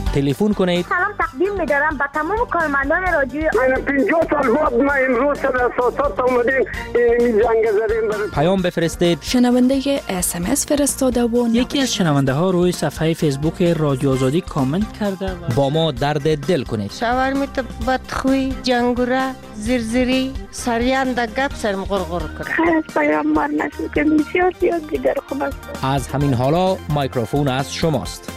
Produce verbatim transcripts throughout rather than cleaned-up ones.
تلفن کنید. سلام تقدیم می‌دارم به تمام کارمندان رادیوی من پنجاه سال بعد ما امروز در اساسات اومدیم این جنگ زدیم. پیام بفرستید. شنونده اس ام اس فرستاده و یکی از شنونده ها روی صفحه فیسبوک رادیو آزادی کامنت کرده و با ما درد دل کنید. شاورمیت بدخوی جنگوره زرزری سریان در گپ سرم غرغر کنه. خیلی پیامبر نشد که بسیار زیاد دیگر خوب است. از همین حالا میکروفون از شماست.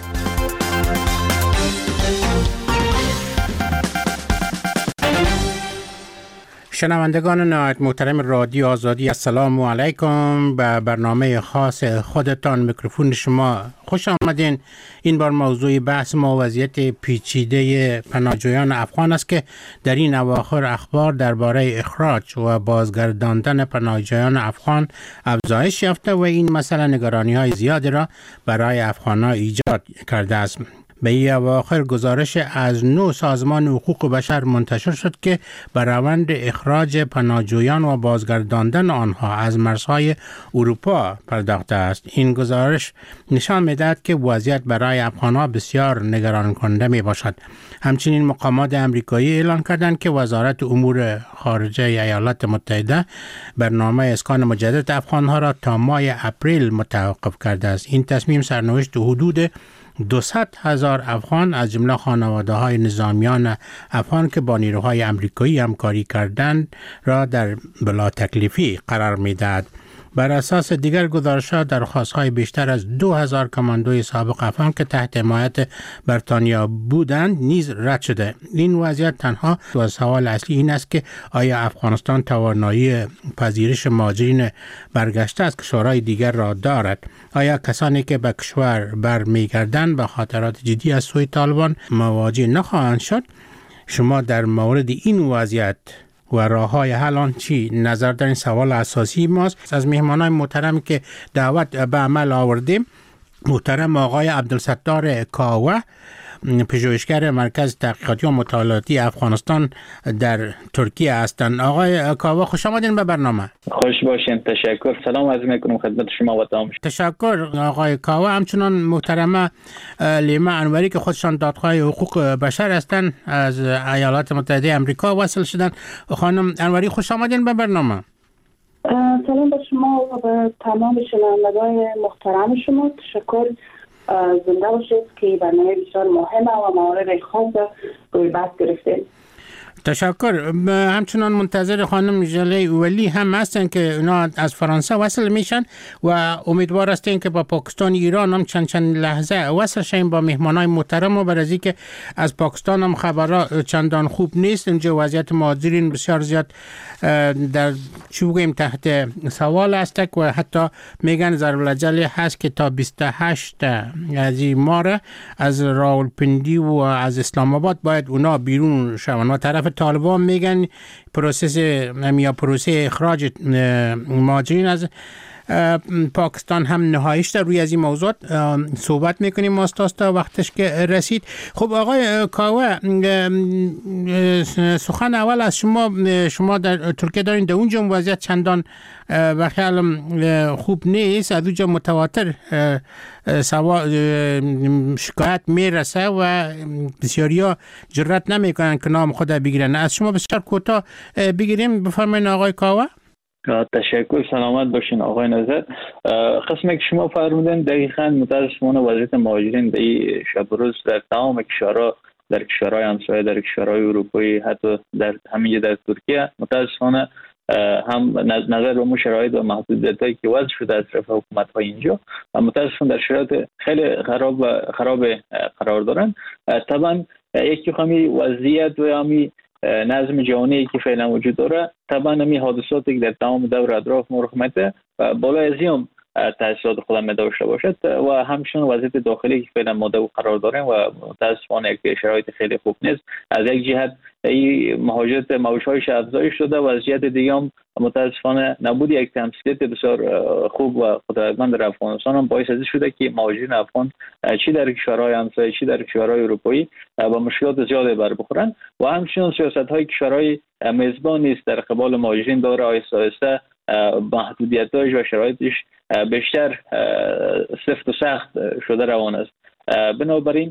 شنوندگان نهایت محترم رادیو آزادی، السلام علیکم. به برنامه خاص خودتان میکروفون شما خوش آمدین. این بار موضوع بحث ما وضعیت پیچیده پناهجویان افغان است که در این اواخر اخبار درباره اخراج و بازگرداندن پناهجویان افغان افزایش یافته و این مسئله نگرانی های زیادی را برای افغان‌ها ایجاد کرده است. به این اواخر گزارش از نو سازمان حقوق بشر منتشر شد که به روند اخراج پناهجویان و بازگرداندن آنها از مرزهای اروپا پرداخته است. این گزارش نشان می‌دهد که وضعیت برای افغان‌ها بسیار نگران کننده می باشد. همچنین مقامات آمریکایی اعلام کردند که وزارت امور خارجه ایالات متحده برنامه اسکان مجدد افغان‌ها را تا ماه اپریل متوقف کرده است. این تصمیم سرنوشت حدود دویست هزار افغان از جمله خانواده های نظامیان افغان که با نیروهای آمریکایی همکاری کردند را در بلا تکلیفی قرار می دهد. بر اساس دیگر گزارش‌ها درخواست‌های بیشتر از دو هزار کماندوی سابق افغان که تحت حمایت بریتانیا بودند نیز رد شده. این وضعیت تنها و سوال اصلی این است که آیا افغانستان توانایی پذیرش مهاجرین برگشته از کشورهای دیگر را دارد؟ آیا کسانی که به کشور برمیگردند به خطرات جدی از سوی طالبان مواجه نخواهند شد؟ شما در مورد این وضعیت و راه‌های حل آن چی نظر دارین؟ سوال اساسی ماست. از مهمانان محترمی که دعوت به عمل آوردیم، محترم آقای عبدالستار کاوه، پژوهشگر مرکز تحقیقاتی و مطالعاتی افغانستان در ترکیه هستند. آقای کاوه خوش آمدین به برنامه. خوش باشین. تشکر. سلام عرض می‌کنم خدمت شما و تمام. تشکر آقای کاوه. همچنان محترمه لیما انوری که خودشان دادخواه حقوق بشر هستند از ایالات متحده آمریکا وصل شدن. خانم انوری خوش آمدین به برنامه. سلام به شما و به تمام شنوندگان محترم شما. تشکر. زنده باشید که برنامه بسیار مهمه و موارد خاص روی بحث گرفتید. تشکر. همچنان منتظر خانم ژله ولی هم هستن که اونا از فرانسه وصل میشن و امیدوار هستیم که با پاکستان ایران هم چند چند لحظه وصل شیم با مهمانای محترم و برای که از پاکستان هم خبرها چندان خوب نیست. اینجا وضعیت مهاجرین بسیار زیاد در چی بگیم تحت سوال است و حتی میگن ضرب الجل هست که تا بیست و هشت از این ماه از راولپندی و از اسلام آباد باید اونا بیرون شون و طرف طالبان میگن پروسس یا پروسه اخراج مهاجرین از پاکستان هم نهاییش در روی از این موضوع صحبت میکنیم ماستاست تا وقتش که رسید. خب آقای کاوه، سخن اول از شما. شما در ترکیه دارین، در اونجا وضعیت چندان و خیال خوب نیست. از اونجا متواتر شکایت میرسه و بسیاری ها جرأت نمیکنن که نام خود بگیرن. از شما بسیار کوتاه بگیریم. بفرمایید آقای کاوه. تشکر. سلامت باشین آقای نظر. قسمی که شما فرمودن دقیقاً متاسفانه وضعیت مهاجرین در این شب روز در تمام کشورها، در کشورهای همسایه، در کشورهای اروپایی، حتی در همین در ترکیه متاسفانه هم نظر به شرایط و محدودیتایی که وضع شده از طرف حکومت‌های اینجا متاسفانه در شرایط خیلی خراب و خراب قرار دارن. طبعا یکی خمی وضعیت و همی نظم جهانی که فعلا وجود داره، طبعا همی حادثاتی که در تمام دور اطراف مرحمته و بالای از این تاثیرات خود می داشته باشد و همچنین وضعیت داخلی که فعلا ماده قرار داریم و متاسفانه یک شرایط خیلی خوب نیست. از یک جهت این مهاجرت موج‌هایش افزایش شده و از جهت دیگه هم متاسفانه نبود یک تمثیلیت بسیار خوب و قدرتمند در افغانستان هم باعث شده که مهاجرین افغان چی در کشورهای همسایه چی در کشورهای اروپایی با مشکلات زیادی بر بخورن و همچنین سیاست‌های کشورهای میزبان نیست در قبال مهاجرین داره آهسته آهسته محدودیت‌هاش و شرایطش بیشتر سفت و سخت شده روان است. بنابراین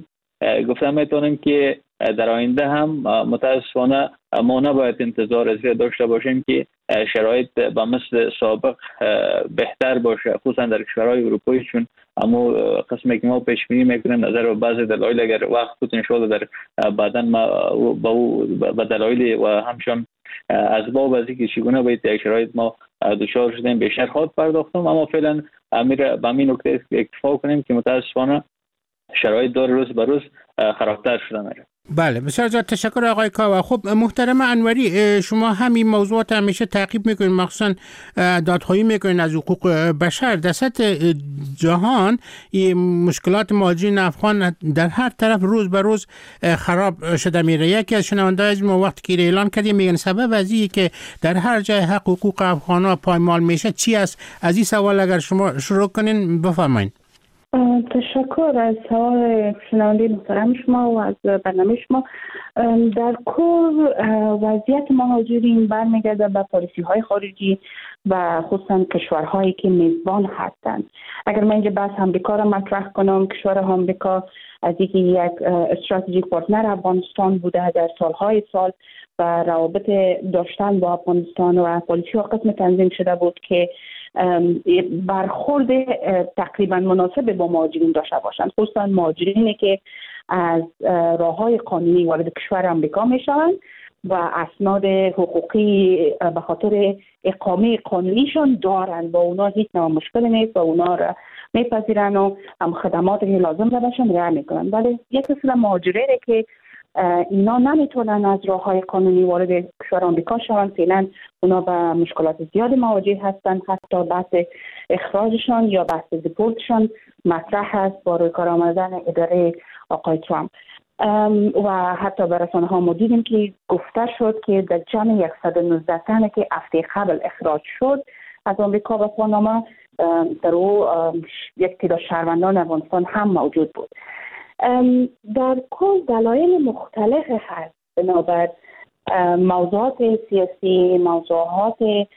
گفتم میتونیم که در آینده هم متاسفانه ما نباید انتظار زیاد داشته باشیم که شرایط به مثل سابق بهتر باشه، خصوصا در کشورهای اروپایی، چون اما قسمی که ما پیش بینی میکنیم نظر به بعض دلایل اگر وقت بود ان شاءالله در بعداً ما به دلایل و همچنان اسباب از اینکه چگونه باید در شرایط ما دچار شدیم بیشتر خواهد پرداختم، اما فعلا امیر به همین نکته اکتفا کنیم که متاسفانه شرایط داره روز به روز خرابتر شده میره. بله، بسیار زیاد تشکر آقای کاوه. خب محترم انوری، شما همین موضوعات همیشه تعقیب میکنید، مخصوصا دادخواهی میکنید از حقوق بشر. در سطح جهان این مشکلات مهاجرین افغان در هر طرف روز به روز خراب شده میره. یکی از شنونده‌های از ما وقتی که اعلان کردیم میگن سبب از اینه که در هر جای حق حقوق افغان‌ها پایمال میشه چی است؟ از این سوال اگر شما شروع کنین بفرمایید. تشکر از سوال شنونده محترم شما و از برنامه شما. در کل وضعیت مهاجرین برمیگرده به پالیسی های خارجی و خصوصا کشورهایی که میزبان هستند. اگر من اینجا بحث آمریکا را مطرح کنم، کشور آمریکا از اینکه یک استراتژیک پارتنر افغانستان بوده در سالهای سال و روابط داشتن با افغانستان و پالیسی ها قسم تنظیم شده بود که برخورد تقریبا مناسب با مهاجرین داشته باشند، خصوصا مهاجرینی که از راههای قانونی وارد کشور آمریکا میشوند و اسناد حقوقی به خاطر اقامه قانونیشان دارند، با اونا هیچ نوع مشکلی نیست و اونا را میپذیرن و هم خدماتی که لازم دارشون رعایت میکنن. ولی یک سری مهاجرینی که اینا نمیتونن از راههای قانونی وارد کشور آمریکا شوند، فعلا اونا به مشکلات زیادی مواجه هستند. حتی بحث اخراجشان یا بحث دیپورتشان مطرح هست با روی کار آمدن اداره آقای ترامپ و حتی به رسانه ها ما دیدیم که گفته شد که در جمع صد و نوزده تنه که هفته قبل اخراج شد از آمریکا به پاناما، در او یک تعداد شهروندان افغانستان هم موجود بود. در کل دلایل مختلف هست بنابر موضوعات سیاسی، موضوعات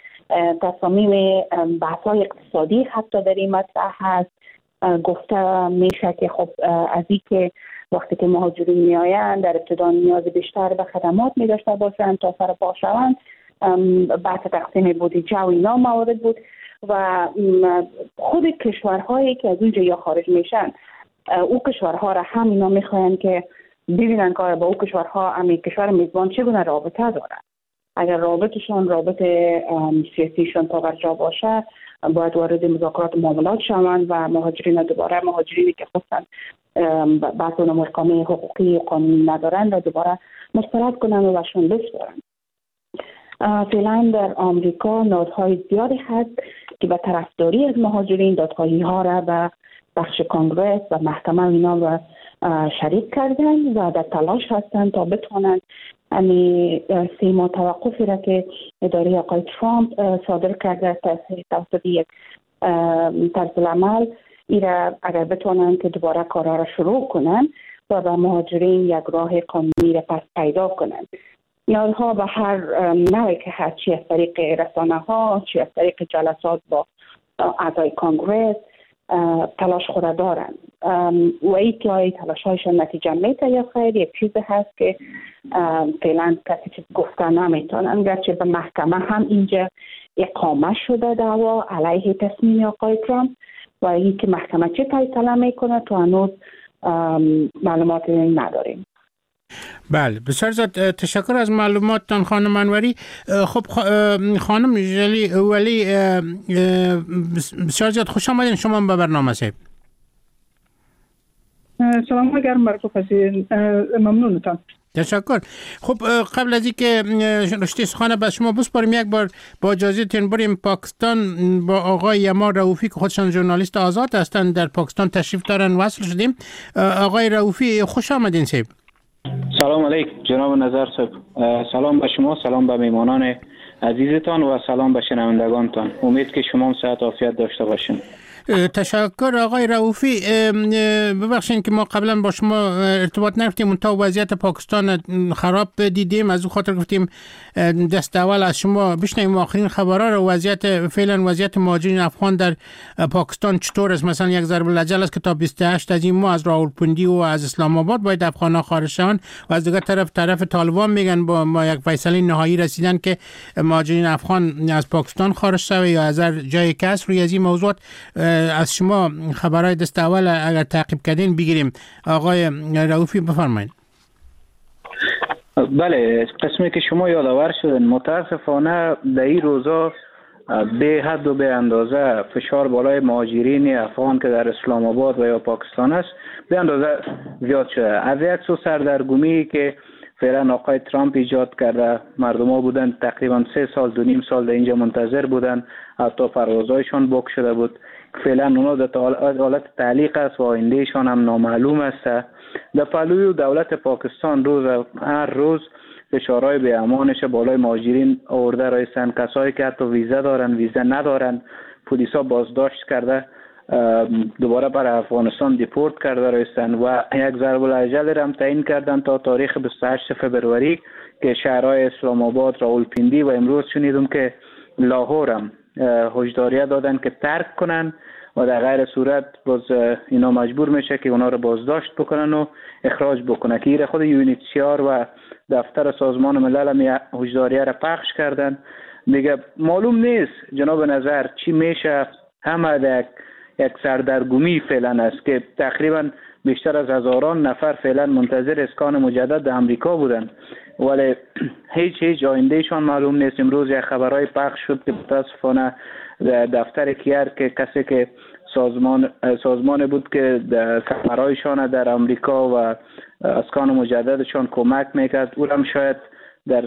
تصامیم بحث‌های اقتصادی حتی در این مطرح هست. گفته میشه که خب از این که وقتی که مهاجرین میآیند در ابتدا نیاز بیشتر به خدمات می داشته باشند تا سر پا شوند، بحث تقسیم بودجه و اینا موارد بود و خود کشورهایی که از اونجا یا خارج میشن او کشورها را هم اینا میخواین که ببینن که با او کشورها همین کشور میزبان چگونه رابطه دارن. اگر رابطشان رابط سیاسیشان پابرجا باشه باید وارد مذاکرات معاملات شوند و مهاجرین دوباره مهاجرینی که خصوصا بعض اونم اقامه حقوقی قانونی ندارن و دوباره مسترد کنن و بهشون بسپارن. فعلا در آمریکا نهادهای زیادی هست که به طرفداری از مهاجرین دادخواهی ها را به بخش کانگرس و محکمه اینا را شریک کردن و در تلاش هستند تا بتونن یعنی سه ماه توقفی را که اداره آقای ترامپ صادر کرده توسط یک طرز العمل ایره اگر بتونن که دوباره کارها را شروع کنن و به مهاجرین یک راه قانونی را پس پیدا کنن. اینها به هر نوعی که هست، چی از طریق رسانه ها، چی از طریق جلسات با اعضای کانگرس تلاش خود دارن و ای که های تلاش هایشان نتیجه میده یا خیر یک چیز هست که فعلا کسی چیز گفته نمیتونن، گرچه به محکمه هم اینجا اقامه شده دعوا علیه تصمیم آقای ترامپ و ای که محکمه چه فیصله میکنه تو هنوز معلومات نداریم. بله، بسیار زیاد تشکر از معلوماتتان خانم انوری. خب خانم جلی ولی بسیار زیاد خوش آمدین شما به برنامه صاحب. سلام گرم بر تو فضیل، ممنونتان. تشکر. خب قبل از اینکه رشته سخن به شما بسپاریم یک بار با اجازهتون بریم پاکستان با آقای یما رؤوفی که خودشان ژورنالیست آزاد هستند در پاکستان تشریف دارن وصل شدیم. آقای رؤوفی خوش آمدین صاحب. سلام علیکم جناب نظر صاحب. سلام به شما، سلام به میمانان عزیزتان و سلام به شنوندگانتان. امید که شما صحت و عافیت داشته باشین. تشکر آقای رؤوفی. ببخشید که ما قبلا با شما ارتباط نگرفتیم، تا وضعیت پاکستان خراب دیدیم، از اون خاطر گفتیم دست اول از شما بشنویم آخرین خبرها رو. وضعیت فعلا وضعیت مهاجرین افغان در پاکستان چطور است؟ مثلا یک ضرب الاجل است که تا بیست و هشت از این ماه از راولپنڈی و از اسلام آباد باید افغان‌ها خارج شوند و از دیگر طرف طرف طالبان میگن با ما یک فیصله نهایی رسیدن که مهاجرین افغان از پاکستان خارج شوند یا از جای کس. روی از این موضوعات از شما خبرهای دست اول اگر تعقیب کردین بگیریم. آقای رؤوفی بفرمایید. بله، قسمی که شما یادآور شدن، متاسفانه در این روزا به حد و به اندازه فشار بالای مهاجرین افغان که در اسلام آباد و یا پاکستان است به اندازه زیاد شده. از یک سو سردرگمی که فعلا آقای ترامپ ایجاد کرده، مردم ها بودن تقریبا سه سال دو نیم سال در اینجا منتظر بودن، حتی پروازهایشان بک شده بود. فعلا اونا در حالت تعلیق است و آیندهشان هم نامعلوم است. در پهلوی دولت پاکستان روز هر روز فشارهای به امانش بالای مهاجرین آورده رایستن. کسایی که حتی ویزا دارن ویزا ندارن پلیسا بازداشت کرده دوباره برای افغانستان دیپورت کرده رایستن و یک ضرب الاجل هم تعیین کردن تا تاریخ بیست و هشت فبروری که شهرهای اسلام آباد، راولپنڈی و امروز شنیدم که لاهور هم هشداریه دادن که ترک کنن و در غیر صورت باز اینا مجبور میشه که اونا رو بازداشت بکنن و اخراج بکنن. که ایره خود یونیتسیار و دفتر سازمان ملل هم هشداریه را پخش کردن. دیگه معلوم نیست جناب نظر چی میشه. همه یک یک سردرگمی فعلا است که تقریبا بیشتر از هزاران نفر فعلا منتظر اسکان مجدد در امریکا بودن ولی هیچ هیچ آیندهشان معلوم نیست. امروز یک خبرهای پخش شد که متاسفانه دفتر کیر که کسی که سازمان سازمان بود که سفرهایشان در امریکا و اسکان مجددشان کمک میکرد او هم شاید در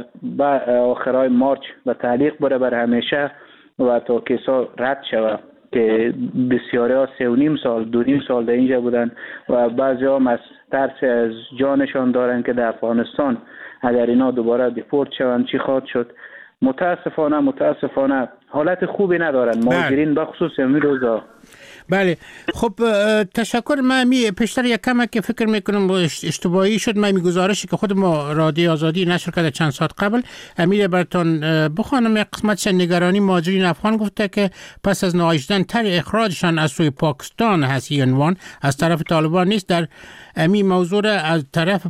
آخرهای مارچ به تعلیق بره بر همیشه و تا کیسا رد شود که بسیاری ها سه و نیم سال دو نیم سال در اینجا بودن و بعضی هم از ترس از جانشان دارن که در افغانستان اگر اینا دوباره دیپورت شوند چی خواهد شد. متاسفانه متاسفانه حالت خوبی ندارن مهاجرین بخصوص امروز روزا. بله خب تشکر. من می پیشتر یک کم که فکر میکنم اشتباهی شد، من می گزارشی که خود ما رادیو آزادی نشر کرده چند ساعت قبل امیر براتون بخوانم. یک قسمتش نگرانی مهاجرین افغان گفته که پس از نهایی شدن طرح اخراجشان از سوی پاکستان هست عنوان از طرف طالبان نیست. در امی موضوع از طرف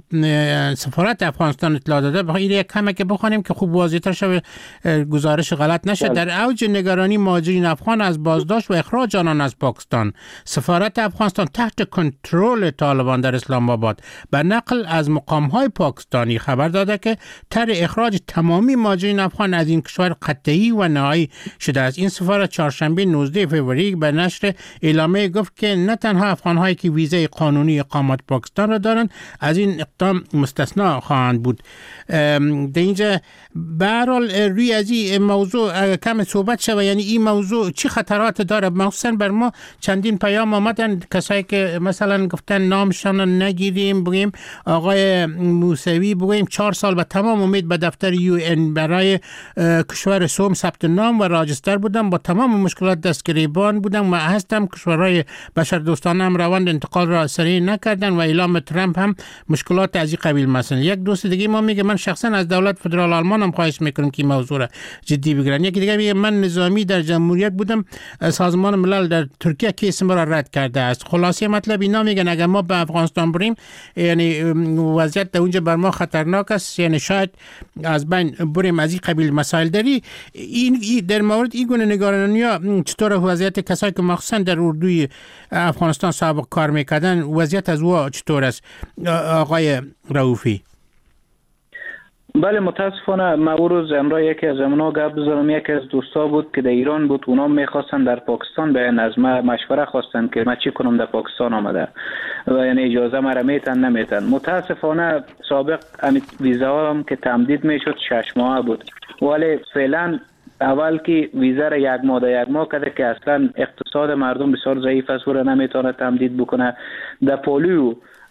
سفارت افغانستان اطلاع داده. بخوام این یک کم که بخوانیم که خوب واضح‌تر شه گزارش غلط نشه. در اوج نگرانی مهاجرین افغان از بازداشت و اخراج آنان از پاکستان، سفارت افغانستان تحت کنترل طالبان در اسلام آباد به نقل از مقام‌های پاکستانی خبر داده که طرح اخراج تمامی مهاجرین افغان از این کشور قطعی و نهایی شده است. این سفارت چهارشنبه نوزده فوریه به نشر اعلامیه گفت که نه تنها افغان‌هایی که ویزای قانونی اقامت پاکستان را دارند از این اقدام مستثنا خواهند بود. در اینجا به هر حال روی از این موضوع کم صحبت شود، یعنی این موضوع چی خطرات داره؟ مخصوصا بر ما چندین پیام آمدن کسایی که مثلا گفتن نامشان نگیریم، بگیم آقای موسوی بگیم چهار سال به تمام امید به دفتر یو ان برای کشور سوم ثبت نام و راجستر بودم، با تمام مشکلات دستگریبان بودم و هستم. کشورهای بشر دوستانه هم روند انتقال را سریع نکردن و اعلام ترامپ هم مشکلات از این قبیل. مثلا یک دوست دیگه ما میگه من شخصا از دولت فدرال آلمان هم خواهش میکنم که موضوع را جدی بگیرن. یکی دیگه میگه من نظامی در جمهوریت بودم، سازمان ملل در ترکیه کیس ما را رد کرده است. خلاصه مطلب اینا میگن اگر ما به افغانستان بریم یعنی وضعیت در اونجا بر ما خطرناک است، یعنی شاید از بین بریم. از این قبیل مسائل داری. این در مورد این گونه نگرانی‌ها چطور وضعیت کسایی که مخصوصا در اردوی افغانستان سابق کار میکردن وضعیت از او چطور است آقای رؤوفی؟ بله متاسفانه ما روز امروز یکی از امنا گپ بزنم. یکی از دوستا بود که در ایران بود، اونا میخواستن در پاکستان بیان از ما مشوره خواستن که ما چی کنم در پاکستان آمده و یعنی اجازه مرا میتن نمیتن. متاسفانه سابق ویزا هم که تمدید میشد شش ماه بود ولی فعلا اول که ویزا را یک ماه در یک ماه کرده که اصلا اقتصاد مردم بسیار ضعیف است و نمیتونه تمدید بکنه. در پولیو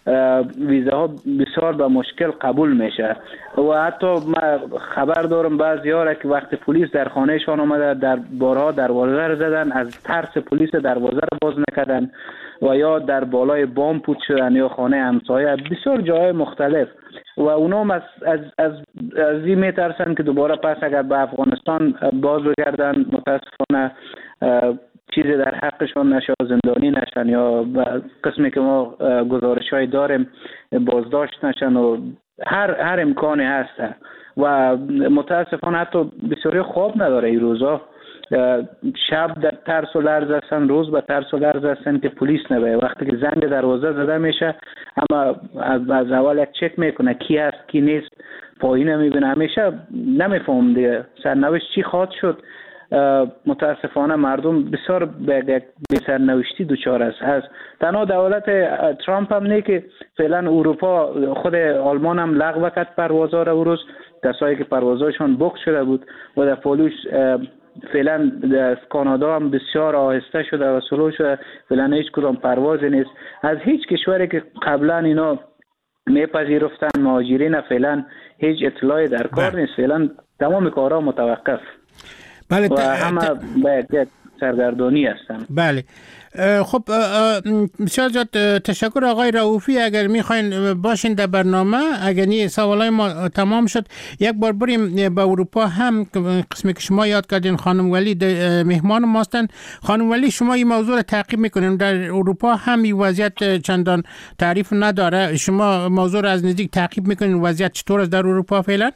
ویزاها بسیار به مشکل قبول میشه و حتی ما خبر دارم بعضی ها که وقتی پلیس در خانهشان آمده در بارها دروازه رو زدن، از ترس پلیس دروازه رو باز نکردن و یا در بالای بام پوت شدن یا خانه همسایه، بسیار جای مختلف و اونا از از از از این میترسن که دوباره پس اگر به افغانستان باز بگردن متاسفانه چیزی در حقشون نشه، زندانی نشن یا قسمی که ما گزارش های داریم بازداشت نشن و هر هر امکانی هست و متاسفانه حتی بسیاری خواب نداره این روزا، شب در ترس و لرز هستن، روز به ترس و لرز هستن که پلیس نباید. وقتی که زنگ دروازه زده میشه اما از, از اول یک چک میکنه کی هست کی نیست، پایین میبینه، همیشه نمیفهم دیگه سرنوشت چی خواهد شد. متاسفانه مردم بسیار به سرنوشتی دوچار است. از تنها دولت ترامپ هم نه که فعلا اروپا، خود آلمان هم لغو کرد پروازها را، روز کسایی که پروازهاشون بوک شده بود و در پولوش فعلا در کانادا هم بسیار آهسته شده و سلو شده، فعلا هیچ کدام پروازی نیست. از هیچ کشوری که قبلا اینا میپذیرفتن مهاجرین فعلا هیچ اطلاعی در کار نیست، فعلا تمام کارها متوقف. بله، و همه باید سرگردانی هستن. بله خب بسیار زیاد تشکر آقای رؤوفی. اگر میخواین باشین در برنامه، اگر نی سوالای ما تمام شد یک بار بریم به اروپا هم، قسمی که شما یاد کردین خانم ولی مهمان ماستن. خانم ولی شما این موضوع رو تعقیب میکنین، در اروپا هم این وضعیت چندان تعریف نداره، شما موضوع رو از نزدیک تعقیب میکنین، وضعیت چطور است در اروپا فعلا؟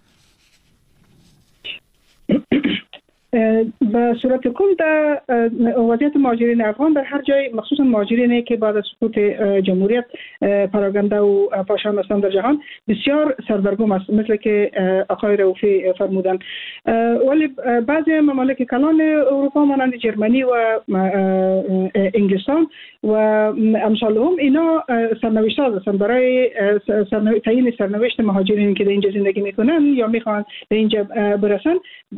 به صورت کل در وضعیت مهاجرین افغان در هر جای، مخصوصا مهاجرینی که بعد از سقوط جمهوریت پراگنده و پاشان هستند در جهان، بسیار سردرگم است، مثل که آقای رؤوفی فرمودند. ولی بعضی ممالک کلان اروپا مانند جرمنی و انگلستان و امثال هم اینا سرنوشت ها هستند برای تعیین سرنوشت مهاجرین که در اینجا زندگی میکنن یا میخوان به اینجا برسن.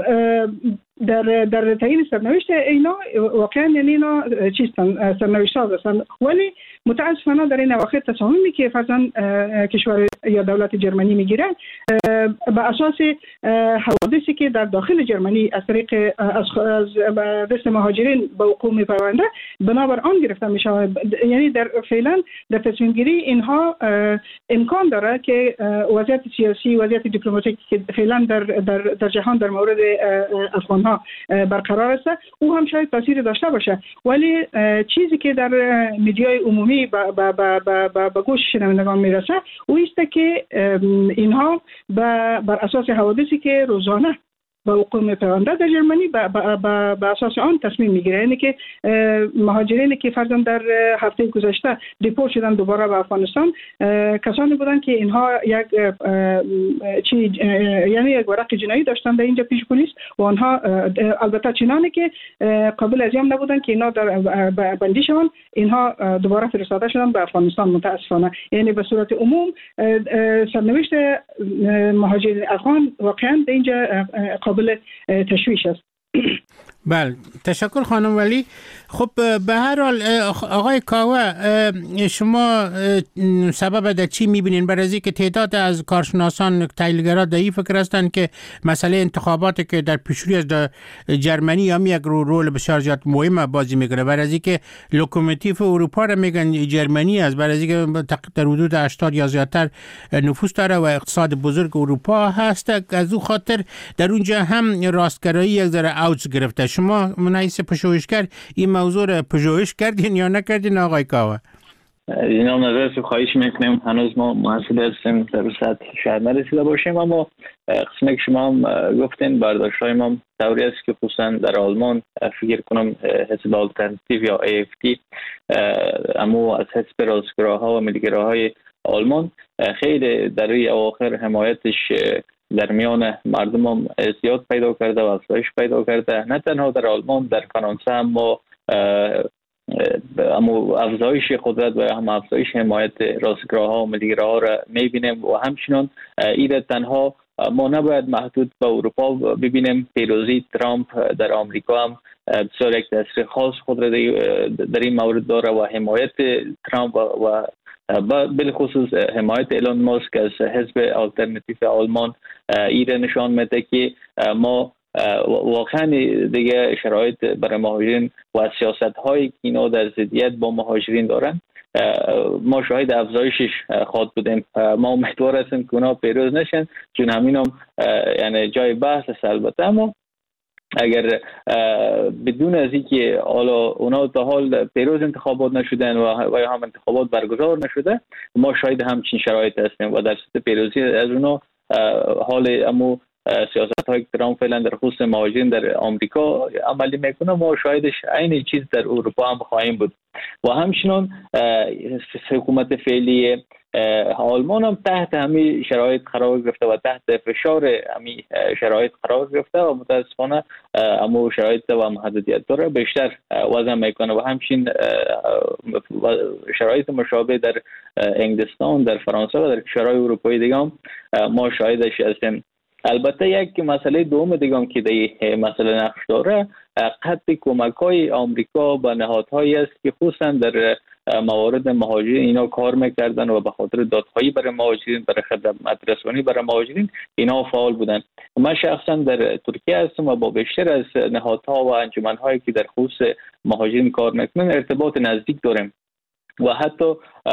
در در تعیین سرنوشت اینا واقعا یعنی اینا چیستن سرنوشت ساز هستن، ولی متاسفانه در این اواخر تصامیمی که فرضاً کشور یا دولت جرمنی میگیره به اساس حوادثی که در داخل جرمنی از طریق از دست مهاجرین به وقوع میپرونده بنابر آن گرفته میشه. یعنی در فعلا در تصمیم گیری اینها امکان داره که وضعیت سیاسی، وضعیت دیپلماتیکی که فعلا در در در جهان در مورد افغان ها برقرار است او هم شاید تاثیر داشته باشه، ولی چیزی که در میدیای عمومی به گوش شنوندگان میرسه او است که اینها بر اساس حوادثی که روزانه به وقوع میپیونده در جرمنی به اساس آن تصمیم میگیره. یعنی که مهاجرینی که فرضاً در هفته گذشته دیپورت شدن دوباره به افغانستان کسانی بودن که اینها یک چی یعنی یک ورق جنایی داشتن در اینجا پیش پلیس و آنها البته چنانی که قابل اذیان نبودن که اینا در بندی شدن، اینها دوباره فرستاده شدن به افغانستان متاسفانه. یعنی به صورت عموم سرنوشت مهاجرین افغان واقعا در اینجا قابل تشویش است. بله، تشکر خانم ولی. خب به هر حال آقای کاوه، شما سبب در چی میبینین؟ برای اینکه تعداد از کارشناسان تحلیلگرا در این فکر هستند که مسئله انتخاباتی که در پیشروی از جرمنی هم یک رول بسیار زیاد مهم بازی میکنه. برای اینکه لوکوموتیو اروپا را میگن جرمنی است، برای اینکه در حدود هشتاد یا زیادتر نفوس داره و اقتصاد بزرگ اروپا هست، از او خاطر در اونجا هم راستگرایی یک ذره اوج گرفته. شما منحیث پژوهشگر این موضوع رو پژوهش کردین یا نکردین آقای کاوه؟ جناب نظر خواهش میکنیم، هنوز ما محصول هستیم در سطح شاید نرسیده باشیم، اما قسمی که شما هم گفتین برداشت های ما دوری است که خصوصا در آلمان فکر کنم حزب آلترناتیو یا ای اف دی اما از حزب راستگراها و ملیگراهای آلمان خیلی در روی اواخر حمایتش در میان مردم هم زیاد پیدا کرده و افزایش پیدا کرده. نه تنها در آلمان، در فرانسه هم ما اما افزایش قدرت و هم افزایش حمایت راستگراها و ملیگراها را میبینیم و همچنان این تنها ما نباید محدود به اروپا ببینیم. پیروزی ترامپ در آمریکا هم بسیار یک تاثیر خاص خود را در این مورد داره و حمایت ترامپ و بالخصوص حمایت ایلان ماسک از حزب آلترناتیو آلمان ایره نشان میده که ما واقعا دیگه شرایط برای مهاجرین و سیاست هایی که اینا در ضدیت با مهاجرین دارن ما شاهد افزایشش خواهد بودیم. ما امیدوار هستیم که اونا پیروز نشن، چون همین هم یعنی جای بحث است. البته اما اگر بدون از اینکه حالا اونا تا حال پیروز انتخابات نشدن و یا هم انتخابات برگزار نشده، ما شاید همچین شرایط هستیم و در صورت پیروزی از اونا حال امو سیاست های ترامپ فعلا در خصوص مهاجرین در آمریکا عملی میکنه، ما شاهدش عین چیز در اروپا هم خواهیم بود. و همچنان حکومت فعلی آلمان هم تحت همین شرایط قرار گرفته و تحت فشار همین شرایط قرار گرفته و متاسفانه امو شرایط و محدودیت داره بیشتر وضع میکنه. و همچنین شرایط مشابه در انگلستان، در فرانسه و در کشورهای اروپایی دیگه هم ما شاهدش هستیم. البته یک مسئله دوم دیگه هم که در مسئله نقش داره قطع کمک‌های آمریکا به نهادهایی است که خصوصا در موارد مهاجرین اینا کار میکردن و به خاطر دادخواهی برای مهاجرین، برای خدمات رسانی برای مهاجرین اینا فعال بودن. من شخصا در ترکیه هستم و با بیشتر از نهادها و انجمن‌هایی که در خصوص مهاجرین کار میکنن ارتباط نزدیک داریم و حتی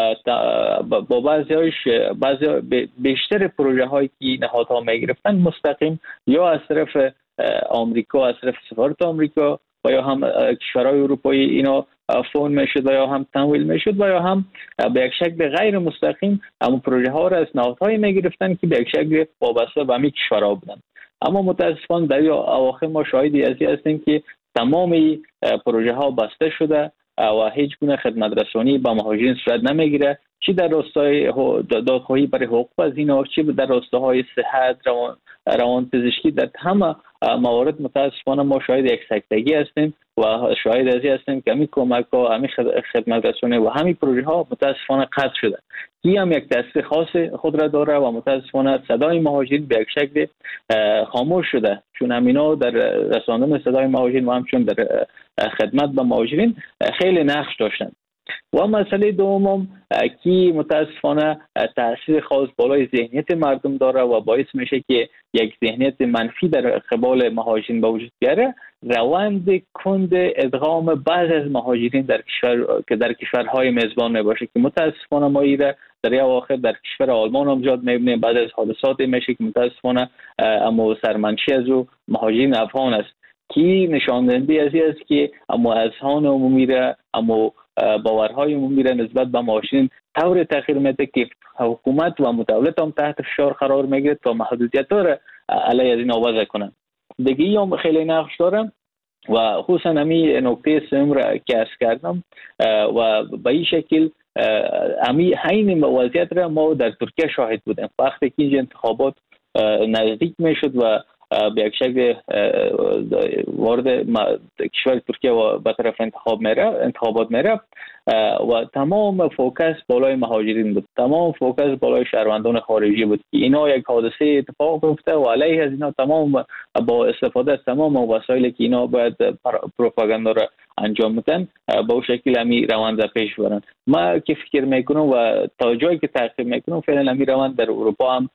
با بعضی هایش بعضی بیشتر پروژه هایی که نهادها میگرفتن مستقیم یا از طرف آمریکا، از طرف سفارت آمریکا و یا هم کشورهای اروپایی اینا فون میشد و یا هم تمویل میشد و یا هم به یک شکل غیر مستقیم اما پروژه ها را از نهادهایی میگرفتن که به یک شکل وابسته به همین کشورها بودن. اما متاسفانه در اواخر ما شاهدی از این هستیم که تمام پروژه ها بسته شده و هیچ گونه خدمت رسانی با مهاجرین صورت نمیگیره، چی در راستای دادخواهی برای حقوق از اینا، چی در راستاهای صحت، روان روان پزشکی، در همه موارد متاسفانه ما شاهد یک سکتگی هستیم و شاهد از این هستیم که همین کمک ها، همین خدمت رسانی و همین پروژه ها متاسفانه قطع شده. این هم یک تاثیر خاص خود را داره و متاسفانه صدای مهاجرین به یک شکل خاموش شده، چون همینا در رساندن صدای مهاجرین و همچون در خدمت به مهاجرین خیلی نقش داشتن. و مسئله دوم که متاسفانه تاثیر خاص بالای ذهنیت مردم داره و باعث میشه که یک ذهنیت منفی در قبال مهاجرین به وجود بیاره، روند کند ادغام بعض از مهاجرین در کشور که در کشورهای میزبان میباشه که متاسفانه ما ایره در اواخر در کشور آلمان هم زیاد میبینیم. بعد از حادثات میشه که متاسفانه اما سرمنشی از او مهاجرین افغان است که نشان دهنده از این است که اما اذهان عمومی را، اما باورهای عمومی را نسبت به مهاجرین طور تغییر میده که حکومت و مدولت هم تحت فشار قرار میگیره تا محدودیت را علیه از این وضع کنن. دیگه هم خیلی نقش دارم و خصوصا همین نکته سوم را که عرض کردم و به این شکل همین حین وضعیت را ما در ترکیه شاهد بودیم. وقتی که اینجا انتخابات نزدیک میشد و به یک شکل وارد کشور ترکیه و به طرف انتخاب میره انتخابات میره و تمام فوکس بالای مهاجرین بود، تمام فوکس بالای شهروندان خارجی بود که اینا یک حادثه اتفاق افتاد و علیه از اینا تمام با استفاده از تمام وسایلی که اینا باید پروپاگاندا را انجام بدن با اون شکل همی روند پیش برن. ما که فکر میکنم و تا جایی که تحقیق میکنم فعلا همی روند در اروپا هم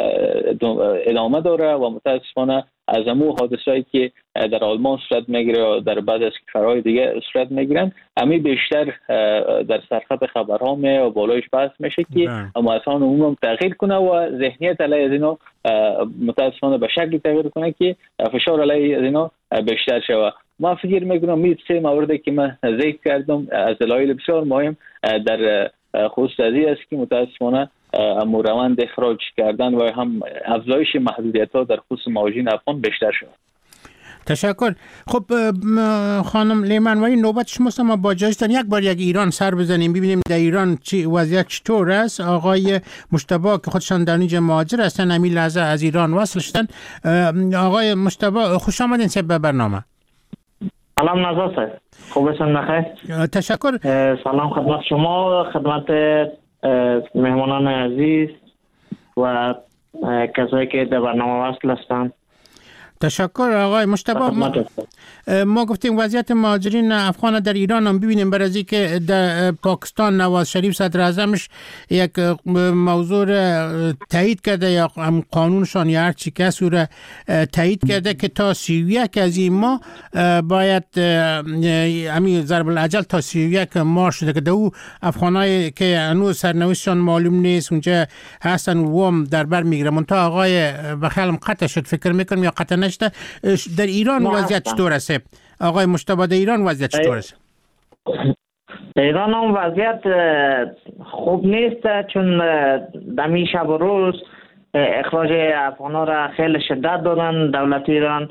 ادامه داره و متاسفانه از امو حادثه‌ای که در آلمان صورت میگیره و در بعض از کشورهای دیگه صورت میگیرن همی بیشتر در سرخط خبرها می و بالایش بحث میشه که اصلا عموم تغییر کنه و ذهنیت علیه از اینا متاسفانه به شکلی تغییر کنه که فشار علیه از اینا بیشتر شود. ما فکر میکنم می سه موردی که من ذکر کردم از دلایل بسیار مهم در خصوص از این است که متاسفانه اما روند اخراج کردن و هم افزایش محدودیت‌ها در خصوص مهاجرین افغان بیشتر شد. تشکر. خب خانم لیمنوایی نوبت شماست، ما با جایستان یک بار یک ایران سر بزنیم ببینیم در ایران چی وضعیت چطور است. آقای مجتبی که خودشان در اینجا مهاجر هستن همین لحظه از ایران وصل شدن. آقای مجتبی خوش آمدین به برنامه. سلام نازا صاحب، خوبتون بخیر؟ تشکر. سلام خدمت شما، خدمت مهمانان عزیز و کسایی که در برنامه وصل هستند. تشکر آقای مجتبی. ما, ما گفتیم وضعیت مهاجرین افغان در ایران هم ببینیم، برای از که در پاکستان نواز شریف صدر اعظمش یک موضوع تایید کرده یا قانونشان یا هر چی کسی را تایید کرده که تا سی و یک از این ماه باید همین ضرب الاجل تا سی و یک ماه شده که دو افغانایی که هنوز سرنوشتشان معلوم نیست اونجا هستن و هم در بر میگیره. منتها آقای بخیلم قطع شد، فکر میکنم یا قطع نشده. در ایران وضعیت چطور است آقای مجتبی؟ در ایران وضعیت چطور است؟ در ایران هم وضعیت خوب نیست، چون دمی شب و روز اخراج افغانا را خیلی شدت دادن دولت ایران.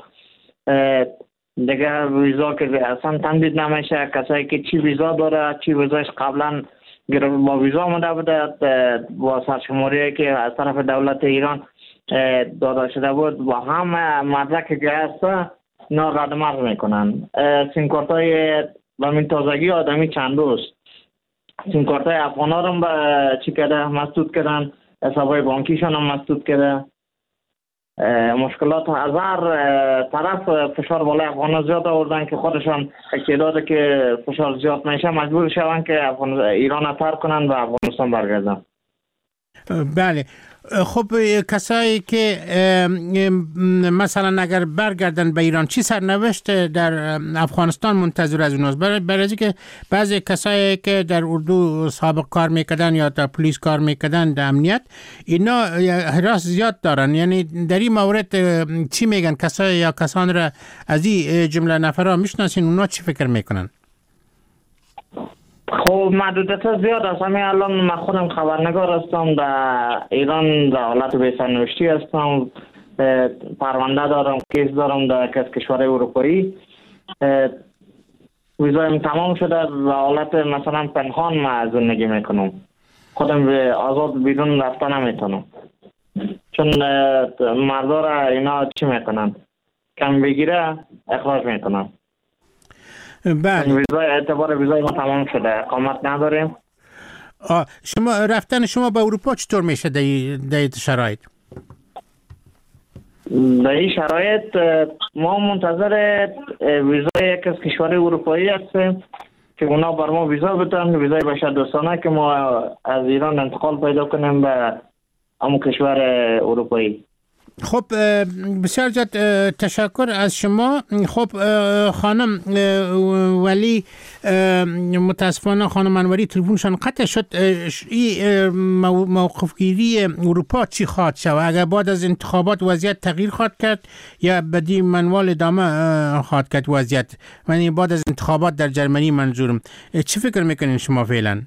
دیگه ویزا که اصلا تمدید نمیشه، کسایی که چی ویزا داره چی ویزاش قبلا با ویزا آمده بوده با سرشماری که از طرف دولت ایران داده شده بود با هم مدرک که هست اینا رد مرز میکنن. سیم کارت های با من تازگی آدمی چند روز سیم کارت های افغان ها رو چی کرده مسدود کردن، حسابای بانکیشان هم مسدود کرده. مشکلات از هر طرف فشار بالای افغان ها زیاد آوردن که خودشان اقتداده که فشار زیاد میشه مجبور شدن که ایران را ترک کنن و افغانستان برگردن. بله. خب کسایی که مثلا اگر برگردن به ایران چی سرنوشت در افغانستان منتظر از اوناست؟ برای که بعضی کسایی که در اردو سابق کار میکردن یا در پلیس کار میکردن در امنیت اینا حراس زیاد دارن، یعنی در این مورد چی میگن؟ کسایی یا کسان را از این جمله نفرها میشناسین، اونا چی فکر میکنن؟ خب محدودیت زیاد است. همین الان من خودم خبرنگار هستم در ایران، در حالت بی‌سرنوشتی هستم، پرونده دارم، کیس دارم در کشورهای اروپایی. ویزایم تمام شده و حالت مثلا پنهان من زندگی میکنم، خودم به آزاد بیرون رفتن نمیتونم چون مردا را اینا چی میکنن کم بگیره اخراج میکنن. بله. ویزای اعتبار ویزای ما تمام شده، اقامت نداریم. آه. شما رفتن شما به اروپا چطور میشه در این شرایط؟ در این شرایط ما منتظر ویزای یک از کشور اروپایی هستیم که اونا بر ما ویزا بدن، ویزای بشر دوستانه که ما از ایران انتقال پیدا کنیم به همون کشور اروپایی. خب بسیار زیاد تشکر از شما. خب خانم ولی متاسفانه خانم انوری تلفنشان قطع شد. این موقف گیری اروپا چی خواهد شد؟ اگر بعد از انتخابات وضعیت تغییر خواهد کرد یا بدی منوال ادامه خواهد کرد وضعیت؟ یعنی بعد از انتخابات در جرمنی منظورم. چی فکر میکنین شما فعلا؟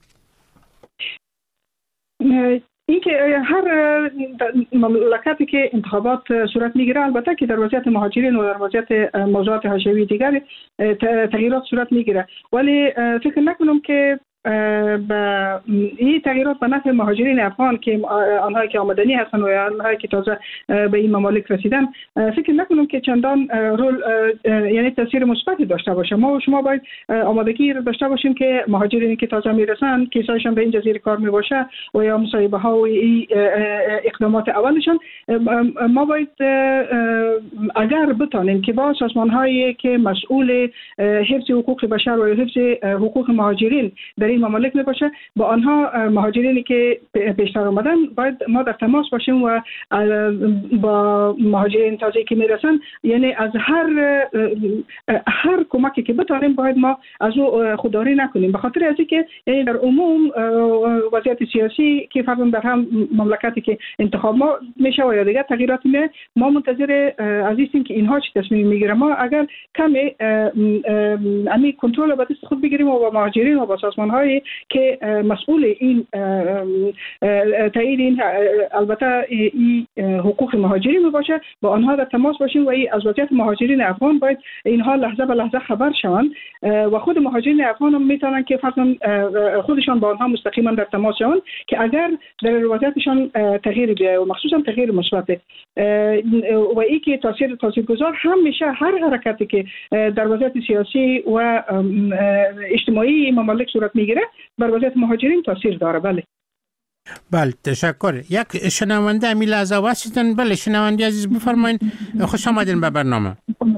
این که هر مملکتی که انتخابات صورت میگیره البته که در وضعیت مهاجرین و در وضعیت موضوعات حاشیه‌ای دیگر تغییرات صورت میگیره، ولی فکر نکنم که با این تغییرات به نفع مهاجرین افغان که آنهایی که آمدنی هستن و آنهایی که تازه به این ممالک رسیدن فکر نکنم که چندان رول یعنی تاثیر مثبتی داشته باشه. ما و شما باید آمادگی داشته باشیم که مهاجرینی که تازه میرسن کیسایشان به این جزیره کار میباشه و یا مصاحبه ها و اقدامات اولشان ما باید اگر بتانیم که با سازمان هایی که مسئول حفظ حقوق بشر و حفظ حقوق مهاجرین در این ممالک میباشه با آنها مهاجرینی که پیشتر آمدن باید ما در تماس باشیم و با مهاجرین تازه که میرسن یعنی از هر هر کمکی که بتانیم باید ما از او خودداری نکنیم، به خاطر از اینکه یعنی در عموم وضعیت سیاسی که فرضاً در هم مملکتی که انتخاب ما میشه و یا دیگر تغییرات میشه ما منتظر از هستیم که اینها چه تصمیم میگیره. ما اگر کمی امی کنترل به دست خود بگیریم و با مهاجرین و با سازمان هایی که مسئول این تایید این البته این حقوق مهاجرین باشه با آنها در تماس باشیم و از وضعیت مهاجرین افغان باید اینها لحظه به لحظه خبر شوند و خود مهاجرین افغان هم میتونن که فرضاً خودشان با آنها مستقیما در تماس شوند که اگر در وضعیتشان تغییر بیاید و مخصوصا تغییر مثبت و این که تاثیر تاثیرگذار هم میشه هر حرکتی که در وضعیت سیاسی و اجتماعی ممالک صورت میگیره بر وضعیت مهاجرین تاثیر داره. بله. بله تشکر. یک شنونده امی لحظه واسطن. بله شنونده عزیز بفرمایید. خوش آمدین به برنامه.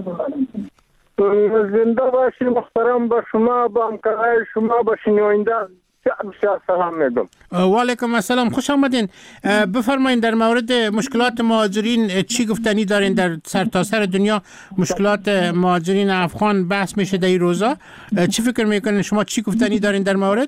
زنده باشی محترم به شما، به همکارای شما، به شنونده بسیار سلام میگم. و علیکم السلام، خوش آمدین. بفرمایید در مورد مشکلات مهاجرین چی گفتنی دارین؟ در سرتاسر دنیا مشکلات مهاجرین افغان بحث میشه در این روزا. چی فکر میکنین شما؟ چی گفتنی دارین در مورد؟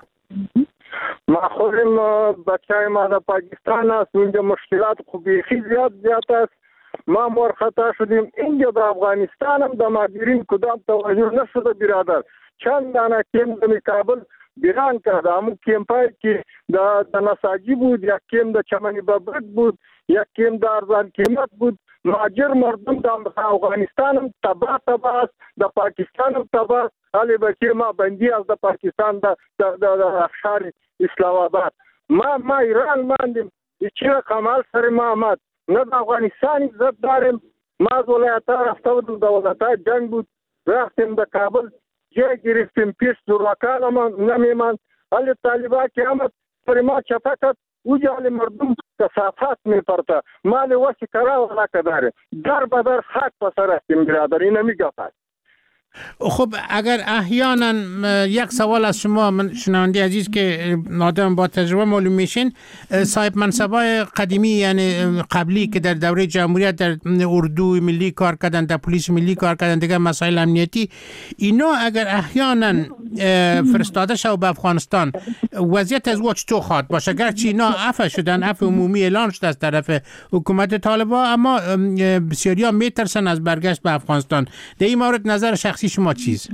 ما خودم بچه ما در پاکستان است، اونجا مشکلات خوبی زیاد زیاد است. ما مرخطا شدیم اینجا در افغانستان هم در مهاجرین کدام توجه نشده برادر. چند دانه کم در کابل بیران کرده، همون کمپایی که در نساجی بود، یک کم در چمنی ببرک بود، یک کم در ارزان قیمت بود. مهاجر مردم در افغانستان هم تباه تباه است، در پاکستان هم تباه است. حالی بچه ما بندی از در پاکستان در افشار اسلام آباد. ما ما ایران ماندیم، چرا کمال سر ما آمد؟ نه در افغانستان عزت داریم. ما از ولایت ها رفته بودم، در ولایت ها جنگ بود، رفتیم در کابل جای گرفتیم، پیش زورکان هم نمیمان. حالی طالبا که آمد سر ما چپه کرد، اوجا حالی مردم کثافات میپرده. مال وسی کرا ولا کداره در بدر خاک پسر هستیم برادر. این نمیگه پس. خب اگر احیانا یک سوال از شما، من شنونده عزیز که آدم با تجربه معلوم میشین، صاحب منصبای قدیمی یعنی قبلی که در دوره جمهوریت در اردو ملی کار کردن، در پلیس ملی کار کردن، دیگه مسائل امنیتی، اینا اگر احیانا فرستاده شو به افغانستان، وضعیت از وقت تو خواد باشه؟ گرچه اینا عفو شدن، عفو عمومی اعلان شده از طرف حکومت طالبان، اما بسیاری ها میترسن از برگشت به افغانستان. در این مورد نظر شخصی شما چیز؟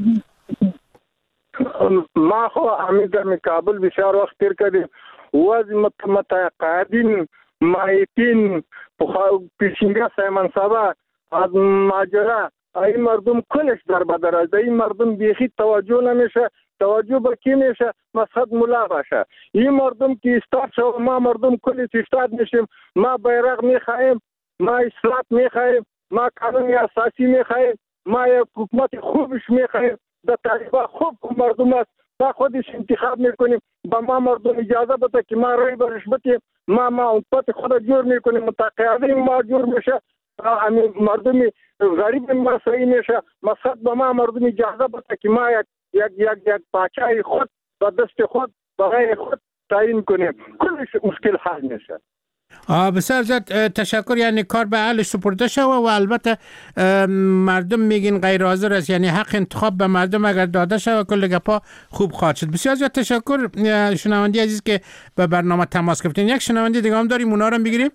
ما خو همین در کابل بسیار وقت تیر کردیم. وضع متقاعدین، مایتین، پیشینگاه سایمان صبا از ماجرا این مردم کلش در بدر است. این مردم بیخی توجه نمیشه. توجه به کی میشه؟ مسجد ملا باشه. این مردم که استاد شو، ما مردم کلش استاد میشیم. ما بیرق میخواهیم، ما اصلاح میخواهیم، ما قانون اساسی میخواهیم، ما یک حکومت خوبش میخواهیم. در طالبان خوب مردم است، ما خودش انتخاب میکنیم. با ما مردم اجازه بده که ما رای برش بتیم، ما ما امت خود جور میکنیم. متقاعدین ما جور میشه، مردم غریب ما صحیح میشه. مسجد با ما مردم اجازه بده که ما یک یک یک یک پاچای خود با دست خود برای خود تعیین کنیم. کلش مشکل حل میشه. بسیار زیاد تشکر. یعنی کار به اهل سپرده شود و البته مردم میگین غیر حاضر است، یعنی حق انتخاب به مردم اگر داده شود کل گپا خوب خواهد شد. بسیار زیاد تشکر شنونده عزیز که به برنامه تماس گرفتین. یک شنونده دیگه هم داریم، اونا رو بگیریم.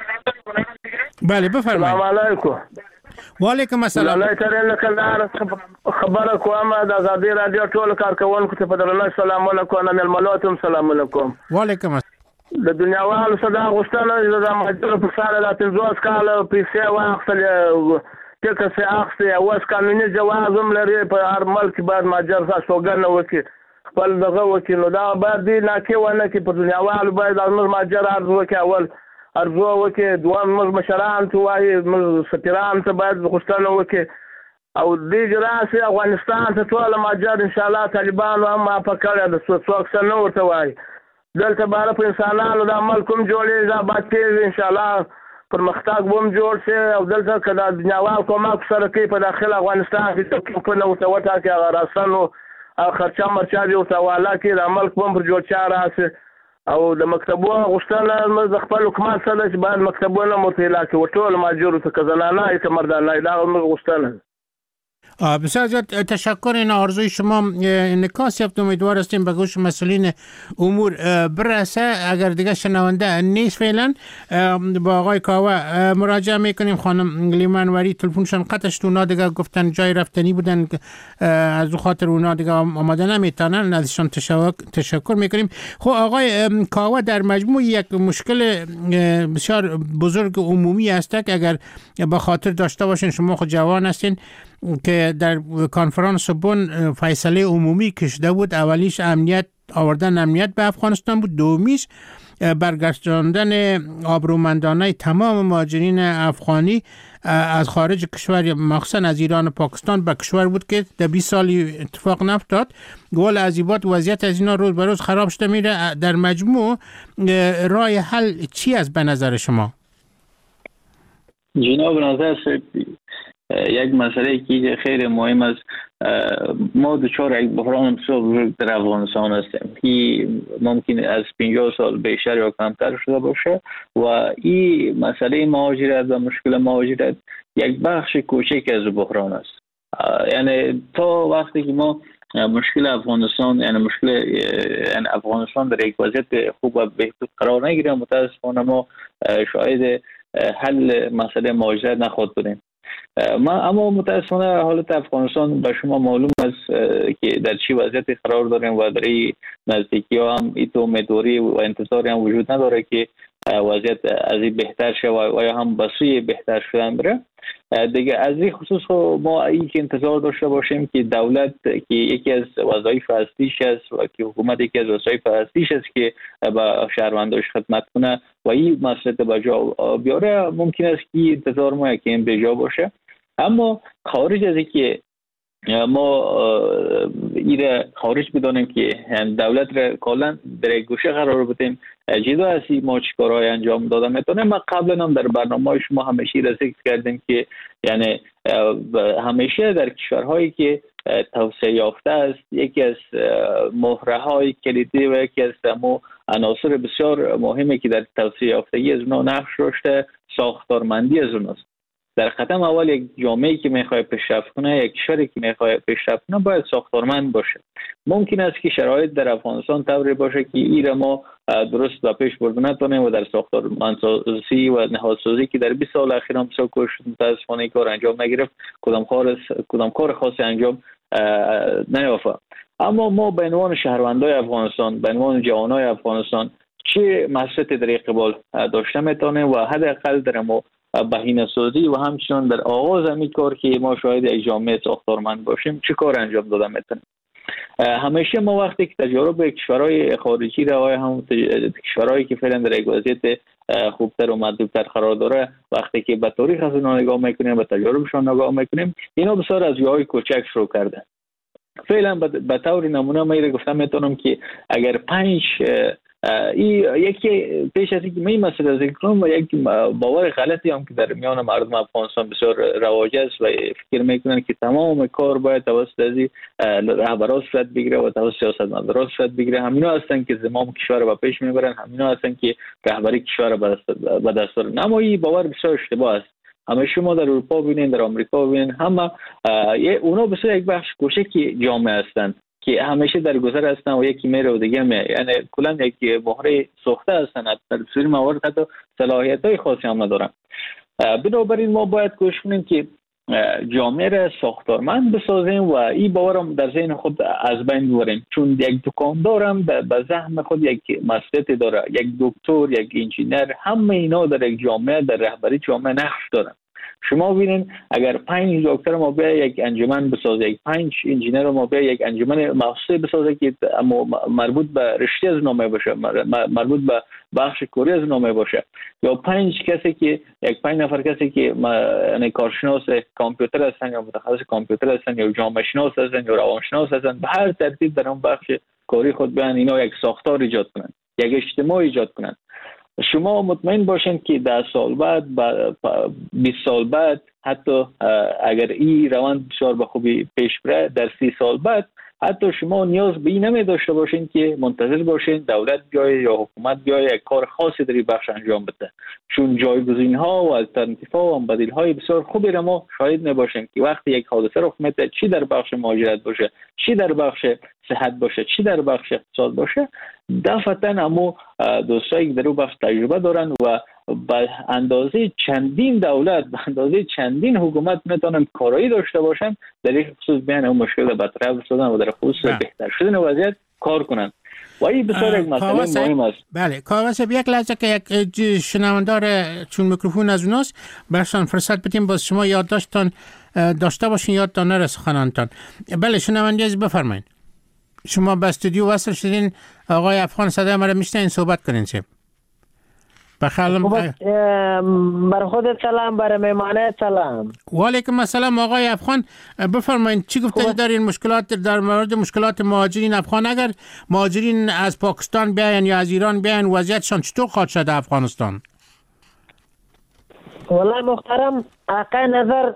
بله بفرمایید. سلام علیکم. و علیکم السلام. الله تعالی کلدار خبره کوم د ازادي رادیو ټول کارکونکو ته په درنه سلام علیکم. انا ملمنوتم سلام علیکم. و علیکم السلام. د دنیا والو صدا غوښتنه د ماجر په سره د پنځوس کال پیسې واخلې ټکه سي اخلي او اس قانوني جواز هم لري په هر ملک بعد ماجر ساسوګر نه وکي خپل دغه وکي نو دا بعد دی نه کې ونه کې په دنیا والو باید د ماجر ارزو کې اول ارزو وکي دوام موږ مشران ته وایي موږ سفیران ته باید غوښتنه وکي او دې جراسي افغانستان ته ټول ماجر ان شاء الله طالبان هم په کړه د څوک څه نه ورته وایي دلته بار په انسانانو د عمل کوم جوړې دا باندې ان شاء الله پرمختګ بوم جوړ شي او دلته کله دنیاوال کومه سره کې په داخل افغانستان کې په نو ته وټا کې غراسن او خرچه مرچا دی او توالا کې د عمل کوم پر جوړ چا راسي او د مکتبونو غوښتنه د خپل حکومت سره چې بعد مکتبونو متعلق کې ټول ماجور ته کزنانه ای مردانه دا غوښتنه. بسیار زیاد تشکر. این آرزوی شما انعکاس یافت. امیدوار هستیم به گوش مسئولین امور برسه. اگر دیگه شنونده نیست فعلا با آقای کاوه مراجعه میکنیم. خانم لیمنوری تلفنشان قطع شد، اونا دیگه گفتن جای رفتنی بودن از خاطر اونا دیگه آماده نمیتونن، ازشان تشکر میکنیم. خب آقای کاوه در مجموع یک مشکل بسیار بزرگ عمومی هست که اگر به خاطر داشته باشین، شما خود جوان هستین، که در کنفرانس بن فیصله عمومی کشیده بود. اولیش امنیت آوردن امنیت به افغانستان بود. دومیش برگرداندن آبرومندانه تمام مهاجرین افغانی از خارج کشور، مخصوصا از ایران و پاکستان، به کشور بود که در بیست سالی اتفاق نیفتاد. گول عذیبات وضعیت از اینا روز به روز خراب شده میره. در مجموع راه حل چی است به نظر شما؟ جناب نظر یک مسئله که خیلی مهم است. ما دچار یک بحران بسیار بزرگ در افغانستان هستیم که ممکن از پنجاه سال بیشتر یا کمتر شده باشه و این مسئله مهاجرت و مشکل مهاجرت یک بخش کوچک از بحران است. یعنی تا وقتی که ما مشکل افغانستان یعنی مشکل یعنی افغانستان در یک وضعیت خوب و بهتر قرار نگیره، متاسفانه ما شاید حل مسئله مهاجرت نخواهد بودیم. ما اما متاسفانه حالت افغانستان به شما معلوم است که در چی وضعیتی قرار داریم و در این نزدیکی ها هم ایت امیدواری و انتظاری هم وجود نداره که وضعیت از این بهتر شه و یا هم بسوی بهتر شدن بره. دیگه از این خصوص ما این که انتظار داشته باشیم که دولت که یکی از وظایف اصلیش است و که حکومت یکی از وظایف اصلیش است که با شهرونداش خدمت کنه و این مسئله به جا بیاره، ممکن است که انتظار ما که این به جا باشه. اما خارج از اینکه ما ایره خارج بدانیم که دولت را کلا در یک گوشه قرار بدیم، جدا از این ما چیکارهای انجام داده میتونه. ما قبلا هم در برنامه شما همیشه را ذکر کردیم که یعنی همیشه در کشورهایی که توسعه یافته است یکی از مهره های کلیدی و یکی از عناصر بسیار مهمی که در توسعه یافتگی از اونها نقش داشته ساختارمندی از اوناست. در قدم اول یک جامعه‌ای که میخواد پیشرفت کنه، یک کشوری که میخواد پیشرفت کنه باید ساختارمند باشه. ممکن است که شرایط در افغانستان طوری باشه که این ما درست به پیش برده نتونیم و در ساختارمندسازی و نهادسازی که در بیست سال اخیر هم بسیار کوشش متاسفانه کار انجام نگرفت، کدام کار کدام کار خاصی انجام نیافت. اما ما به عنوان شهروندای افغانستان، به عنوان جوانای افغانستان چه مسئله در قبال داشته میتونیم و حداقل در ما بهینه سازی و همچنان در آغاز همین کار که ما شاید یک جامعه ساختارمند باشیم چه کار انجام داده میتونیم. همیشه ما وقتی که تجارب کشورهای خارجی را و هم کشورهایی که فعلا در یک وضعیت خوبتر و مطلوبتر قرار داره، وقتی که به تاریخ از اونها نگاه میکنیم و تجاربشان نگاه میکنیم، اینا بسیار از جاهای کوچک شروع کرده. فعلا به طور نمونه من گفتم میتونم که اگر پنج ای یکی پیش از اینکه این مسئله ذکر کنم و یک باور غلطی هم که در میان مردم افغانستان بسیار رواج است و فکر میکنن که تمام کار باید توسط از رهبران صورت بگیره و توسط سیاستمداران صورت بگیره. همینا هستن که زمام کشور رو به پیش میبرن، همینا هستن که رهبری کشور رو به دست دارن. اما این باور بسیار اشتباه است. همه شما در اروپا ببینید، در آمریکا ببینید، همه اونا بسیار یک بخش کوچکی جامعه هستند که همیشه در گذر هستن و یکی میره و دیگه میره، یعنی کلا یک مهره سوخته هستن، در بسیاری موارد حتی صلاحیت‌های خاصی هم ندارن. بنابراین ما باید کوشش کنیم که جامعه را ساختارمند بسازیم و این باورم در ذهن خود از بین ببریم، چون یک دکاندار هم به ذهن خود یک مسئله داره، یک دکتر، یک انجینر، همه اینا در یک جامعه در رهبری جامعه نقش دارن. شما ببینید اگر پنج دکتر ما به یک انجمن بسازه، یک پنج انجینر ما به یک انجمن مخصوص بسازه که مربوط به رشته از نامه باشه، مربوط به بخش کوری از نامه باشه، یا پنج کسی که یک پنج نفر کسی که یعنی کارشناس کامپیوتر هستن یا متخصص کامپیوتر هستن یا جامعه شناس هستن یا روانشناس هستن، به هر ترتیب در اون بخش کاری خود بیان اینا یک ساختار ایجاد کنن، یک اجتماع ایجاد کنن. شما مطمئن باشین که ده سال بعد، بیست سال بعد، حتی اگر این روند بسیار به خوبی پیش بره، در سی سال بعد حتی شما نیاز به این نمی داشته باشین که منتظر باشین دولت بیاید یا حکومت بیاید یک کار خاصی در این بخش انجام بده، چون جایگزین ها و الترناتیو ها و بدیل های بسیار خوبی را ما شاهد نباشیم که وقتی یک حادثه رخ میده، چی در بخش مهاجرت باشه، چی در بخش صحت باشه، چی در بخش اقتصاد باشه، دفعتا اما دوستایی که در اون بخش تجربه دارن و به اندازه چندین دولت، به اندازه چندین حکومت میتونن کارایی داشته باشن در این خصوص بیان اون مشکل را برطرف بسازن و در خصوص بهتر شدن وضعیت کار کنن. و این بسیار یک مسئله مهم است. بله، کاوه صاحب، یک لحظه که یک شنوندار چون میکروفون از اوناست برشان فرصت بدیم باز شما یادداشتتان داشته باشین، یادتان نره سخنانتان. بله شنونده عزیز بفرمایید. شما به استودیو وصل شدین. آقای افغان صدای مرا میشنین؟ صحبت کنین. چه بخالم بر خودت سلام، بر مهمانه سلام. و علیکم السلام. آقای افغان بفرمایید چی گفته دارین مشکلات در مورد مشکلات مهاجرین افغان؟ اگر مهاجرین از پاکستان بیاین یا از ایران بیاین وضعیتشان چطور خواهد شد در افغانستان؟ والله محترم، حقیقت نظر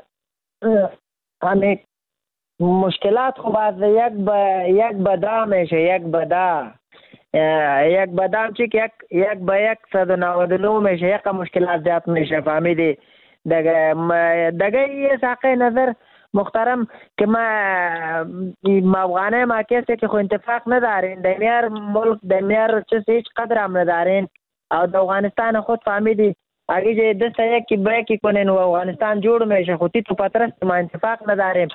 همین مشکلات خب از یک به یک بدا میشه، یک بدا یک بدام چی که یک یک به یک صد و نود و نه میشه، یک مشکلات زیاد میشه. فهمیدی دگه دگه یه ساقه نظر محترم که ما ما افغانه ما کسی که خو اتفاق ندارین دنیار ملک دنیار چیز هیچ قدر هم ندارین او د افغانستان خود فهمیدی اگه جه دسته یکی بریکی کنین و افغانستان جوړ میشه خودی تو پترست ما اتفاق نداریم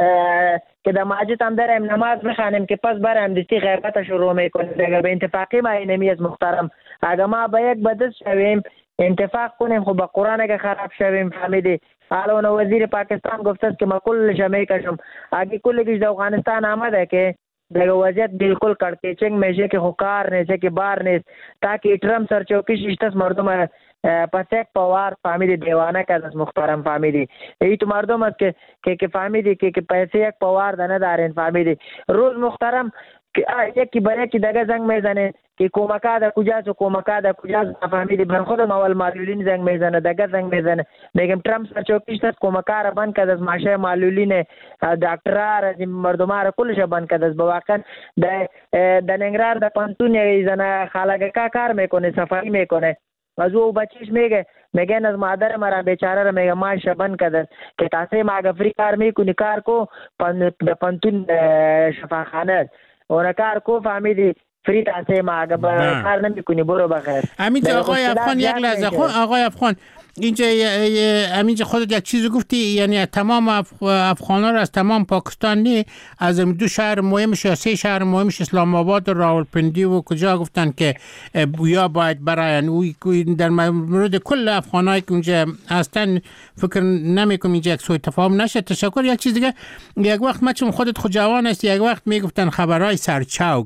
که در مسجد هم داریم نماز بخوانیم که پس بریم دستی غیبت شروع میکنیم. اگر به اتفاقی ما اینمیز محترم اگر ما به یک بدست شویم اتفاق کنیم خب با قرآن که خراب شویم. فهمیدی الان وزیر پاکستان گفته است که ما کل جمعی کشم اگه کل کش در افغانستان آمده که در وضعیت بالکل کڑکیچنگ میشه که خوکار نیست که بار نیست تاکه اترم سرچوکی شیشتست مردم پس یک پوار فهمیدی دیوانه که از محترم. فهمیدی ای تو مردم است که که که فهمیدی که که پیسه یک پوار ده ندارین. فهمیدی روز محترم یکی بر یکی دگه زنگ میزنه که کومکا ده کجاست و کومکا ده کجاست. فهمیدی بر خودم اول معلولین زنگ میزنه دگه زنگ میزنه میگم ترامپ سرچوکیش است کومکا را بند کرد از ماشه معلولین دکترا را مردم را کلش بند کرد از بواقع ده د ننگرهار د پانتون یه زنه خالگکا کار میکنه صفایی میکنه از او بچیش میگه میگه از مادر مرا بیچاره را میگه ماش بند کرد که تاسه ما فری کار میکنی کار کو د پانتون شفاخانه اون کار کو فهمیدی فری تاسه ما کار نمیکنی برو بخیر. همین آقای افغان یک لحظه آقای افغان اینجا همینجا خودت یک چیزی گفتی یعنی تمام افغان‌ها را از تمام پاکستان نی از دو شهر مهمش یا سه شهر مهمش اسلام آباد و راولپندی و کجا گفتن که یا باید براین او در مورد کل افغانایی که اونجا هستن فکر نمیکنم اینجا یک سوء تفاهم نشه. تشکر. یک چیز دیگه یک وقت ما چون خودت خود جوان است یک وقت میگفتن خبرهای سرچوک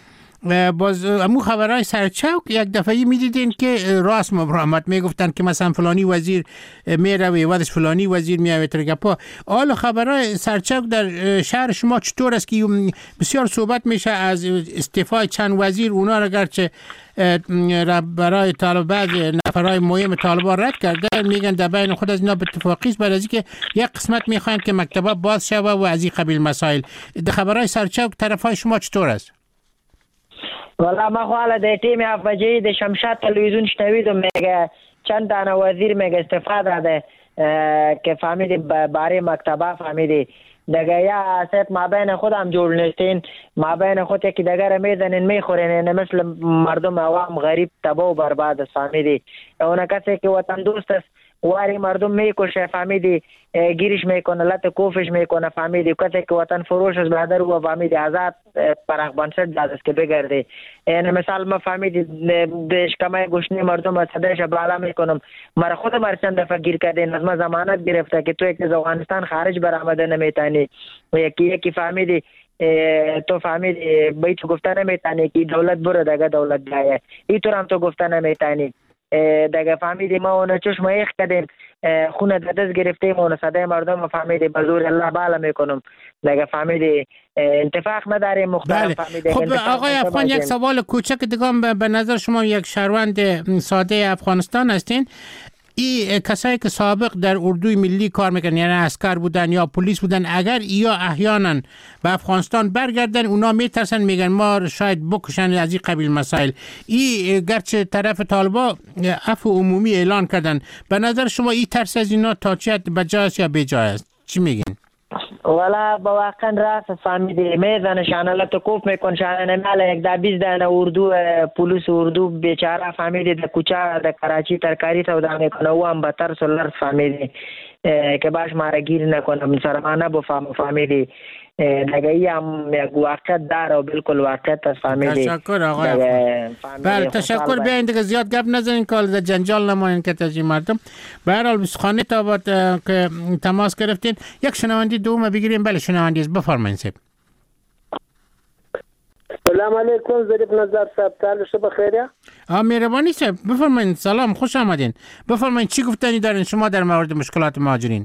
باز امو خبرهای سرچوک یک دفعه میدیدین که راست مبرامت میگفتن که مثلا فلانی وزیر میروه ودش فلانی وزیر میروه ترگپا. حالا خبرهای سرچوک در شهر شما چطور است که بسیار صحبت میشه از استعفای چند وزیر اونا را گرچه برای طالب بعض نفرهای مهم طالبان رد کرده میگن در بین خود از اینا به اتفاقی است بعد از اینکه یک قسمت میخواین که مکتبا باز شوه و از این قبیل مسائل. در خبرهای سرچوک طرفای شما چطور است؟ والله ما خو حالا د ټیم افجی د شمشاد تلویزیون شنویدم میگه چند دانه وزیر میگه استفاده داده که فهمیدی باره مکتبه فهمیدی دگه یا سیت ما بین خودم جوړ نشتین ما بین خود یکی دگه را میزنین میخورین مثل مردم عوام غریب تبا و برباد است. فهمیدی اون کسی که وطن دوست است واری مردم میکشه فهمیدی گیرش میکنه لط کوفش میکنه فهمیدی کسی که وطن فروش است برادر و فهمیدی آزاد پرخ بنسد داده است که بگرده این مثال ما فهمیدی دشکمه گوشنی مردم از صدایش بالا میکنم مرا خود مر چند دفعه گیر کردین از ما ضمانت گرفته که تو یک از افغانستان خارج برآمده نمیتونی یکی یکی فهمیدی تو فهمیدی بیت گفته نمیتونی که دولت برو دگه دولت جایه ای تو هم تو گفته نمیتونی دگه فهمیدی ما اونو چشم ایخ کردیم خونه دست گرفتیم اونو صدای مردم فهمیدی بزور الله بالا میکنم دگه فهمیدی اتفاق نداریم مختلف. فهمیدی خب آقای افغان یک سوال کوچک دیگه به نظر شما یک شهروند ساده افغانستان هستین ای کسایی که سابق در اردوی ملی کار میکنن یعنی عسکر بودن یا پلیس بودن اگر یا احیانا به افغانستان برگردن اونا میترسن میگن ما شاید بکشن از این قبیل مسائل ای گرچه طرف طالبا عفو عمومی اعلان کردن به نظر شما این ترس از اینا تا چه حد بجاست یا بجای است چی میگین؟ والا با واقعا راست فهمیدی میزن شانه لطکوف میکن شانه نماله یک دا بیز دانه اردو پولیس اردو بیچاره فهمیدی در کوچه در کراچی ترکاری سودا میکنه او هم بطر سولر فهمیدی که باش مارا گیر نکنه مسرمانه بفهم فهمیدی دگه ای هم یک واقعیت داره و بالکل واقعیت است فهمیدی. تشکر آقای افغان. بله تشکر بیاین دیگه زیاد گپ نزنین که در جنجال نماین که تجی مردم. به هر حال بسخانه تا با که تماس گرفتین یک شنوندی دوم بگیریم. بله شنوندی است بفرمایید. سلام علیکم ظریف نظر صاحب، تعال شب بخیر. آ مهربانی صاحب بفرمایید. سلام، خوش آمدین. بفرمایید چی گفتنی دارین شما در مورد مشکلات مهاجرین؟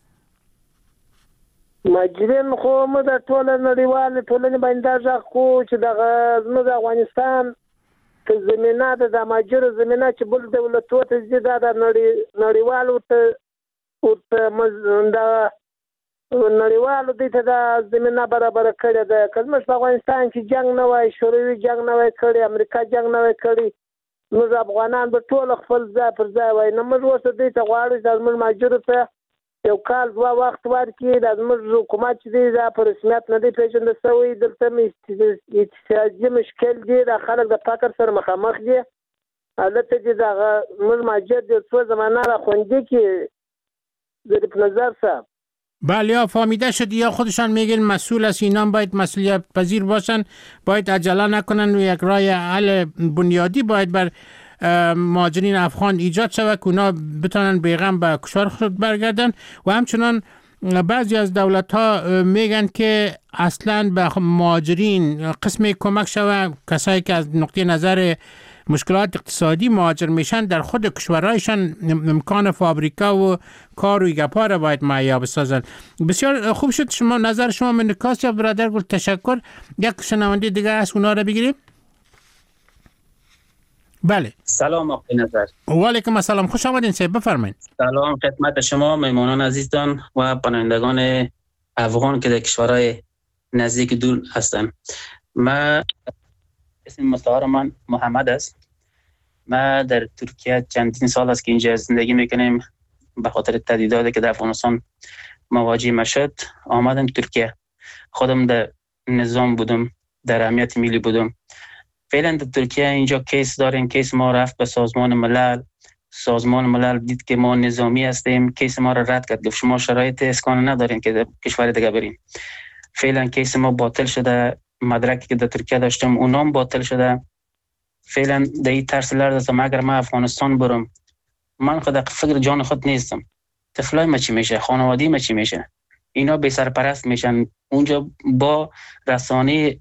مهاجرین خو موږ د ټول نړیوال ټولنې باندې ځکه خو چې د زموږ افغانستان ته زمينه د مهاجر زمينه چې بل دولتو ته زیاده د نړیوال ورته ورته د نړیوالو دې ته د زمينه برابر کړی ده. کله چې په افغانستان کې جنگ نه وای، شوروي جنگ نه وای کړی، امریکا جنگ نه وای کړی، موږ افغانان به ټول خپل ځای پر ځای وای. نو موږ اوس دې ته غواړو چې موږ مهاجر ته یو کال دوه وخت ورکړي. د زموږ حکومت چې دی دا په رسمیت نه دی پیژندل شوی. دلته مې اقتصادي مشکل دی، د خلک د فقر سره مخامخ دي. هلته چې دغه موږ مهاجر د څو زمانه را خوندي کې ظریف نظر صاحب. بله یا فهمیده شد یا خودشان میگن مسئول است، اینان باید مسئولیت پذیر باشن، باید عجله نکنن و یک راه حل بنیادی باید بر مهاجرین افغان ایجاد شود که اونا بتونن بیغم به کشور خود برگردن. و همچنان بعضی از دولت ها میگن که اصلا به مهاجرین قسمی کمک شود، کسایی که از نقطه نظر مشکلات اقتصادی مهاجر میشن در خود کشورهایشان امکان فابریکا و کار و گپا را باید مهیا بسازن. بسیار خوب شد شما نظر شما من نکاس یا برادر گل. تشکر. یک شنونده دیگه از اونا را بگیریم. بله سلام آقای نظر. و علیکم السلام، خوش آمدین سید، بفرمایید. سلام خدمت شما مهمانان عزیزتان و پناهندگان افغان که در کشورهای نزدیک دور هستند. من اسم مستعار من محمد است. ما در ترکیه چندین سال است که اینجا زندگی میکنیم. به خاطر تهدیداتی که در افغانستان مواجه ما شد آمدم ترکیه. خودم در نظام بودم، در امنیت ملی بودم. فعلا در ترکیه اینجا کیس داریم. کیس ما رفت به سازمان ملل. سازمان ملل دید که ما نظامی هستیم، کیس ما را رد کرد، گفت شما شرایط اسکان ندارین که در کشور دیگه برین. فعلا کیس ما باطل شده. مدرکی که در ترکیه داشتم اونام باطل شده. فعلا در این ترس لرزم اگر من افغانستان برم من خود فکر جان خود نیستم. طفلای ما چی میشه؟ خانوادی ما چی میشه؟ اینا بی سرپرست میشن. اونجا با رسانه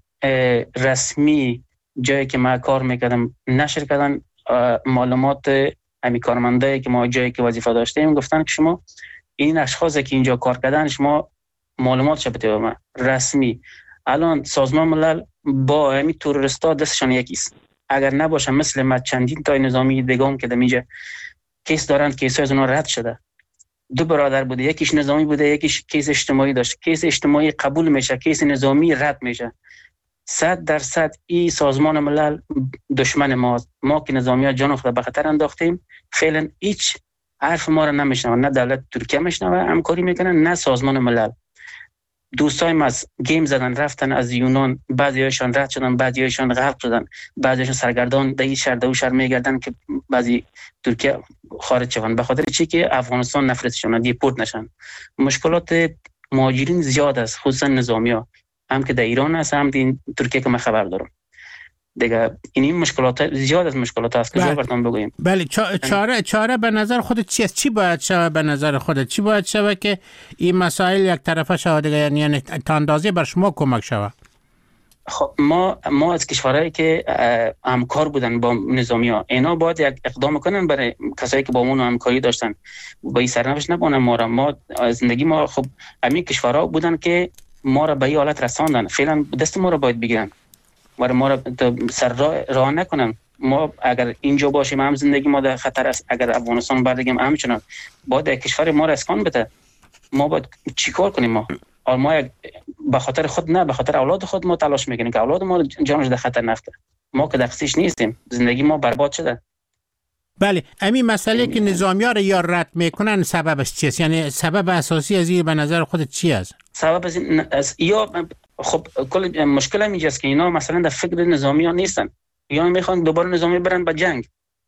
رسمی جایی که ما کار میکردم نشر کردن معلومات امی کارمندایی که ما جایی که وظیفه داشتیم، گفتن که شما این اشخاصی که اینجا کار کردن شما معلومات شبته به من رسمی. الان سازمان ملل با همین تروریستا دستشان یکیست. اگر نباشه مثل ما چندین تا نظامی دیگه که در اینجا کیس دارن، کیس های از اونا رد شده. دو برادر بوده، یکیش نظامی بوده، یکیش کیس اجتماعی داشت. کیس اجتماعی قبول میشه، کیس نظامی رد میشه. صد درصد این سازمان ملل دشمن ماست. ما که نظامی ها جان خود به خطر انداختیم. فعلا هیچ حرف ما را نمیشنوه، نه دولت ترکیه میشنوه همکاری میکنن، نه سازمان ملل. دوستایم از گیم زدن رفتن از یونان، بعضیاشان رد شدن، بعضیاشان غرق شدن، بعضیاشان سرگردان در این شهر در اون شهر میگردن که بعضی ترکیه خارج شوند. به خاطر چی؟ که افغانستان نفرتشون دیپورت نشن. مشکلات مهاجرین زیاد است، خصوصا نظامی‌ها، هم که در ایران هست هم در ترکیه که من خبر دارم. دیگه این مشکلات زیاد از مشکلات هست که زیاد براتون بگویم. بله چاره چاره به نظر خودت چی است؟ چی باید شود به نظر خودت؟ چی باید شود که این مسائل یک طرفه شود، یعنی یعنی تا اندازه بر شما کمک شود؟ خب ما ما از کشورهایی که همکار بودن با نظامی‌ها، اینا باید یک اقدام کنن برای کسایی که با اون همکاری داشتن، با این سرنوشت نبونن. ما را ما زندگی ما خب همین کشورها بودن که ما را به این حالت رساندن. فعلا دست ما را باید بگیرن و ما را سر راه, راه نکنن. ما اگر اینجا باشیم هم زندگی ما در خطر است. اگر افغانستان بردگیم همچنان باید کشور ما را اسکان بده. ما باید چیکار کنیم؟ ما ما به خاطر خود نه، به خاطر اولاد خود ما تلاش میکنیم که اولاد ما جانش در خطر نفته. ما که دقیقش نیستیم، زندگی ما برباد شده. بله، همین مسئله که نظامی ها را یا رد میکنن سببش چیست؟ یعنی سبب اساسی از این به نظر خودت چی است؟ سبب از, از یا خب کل مشکل هم اینجاست که اینا مثلا در فکر نظامی ها نیستن، یا میخوان دوباره نظامی برن به جنگ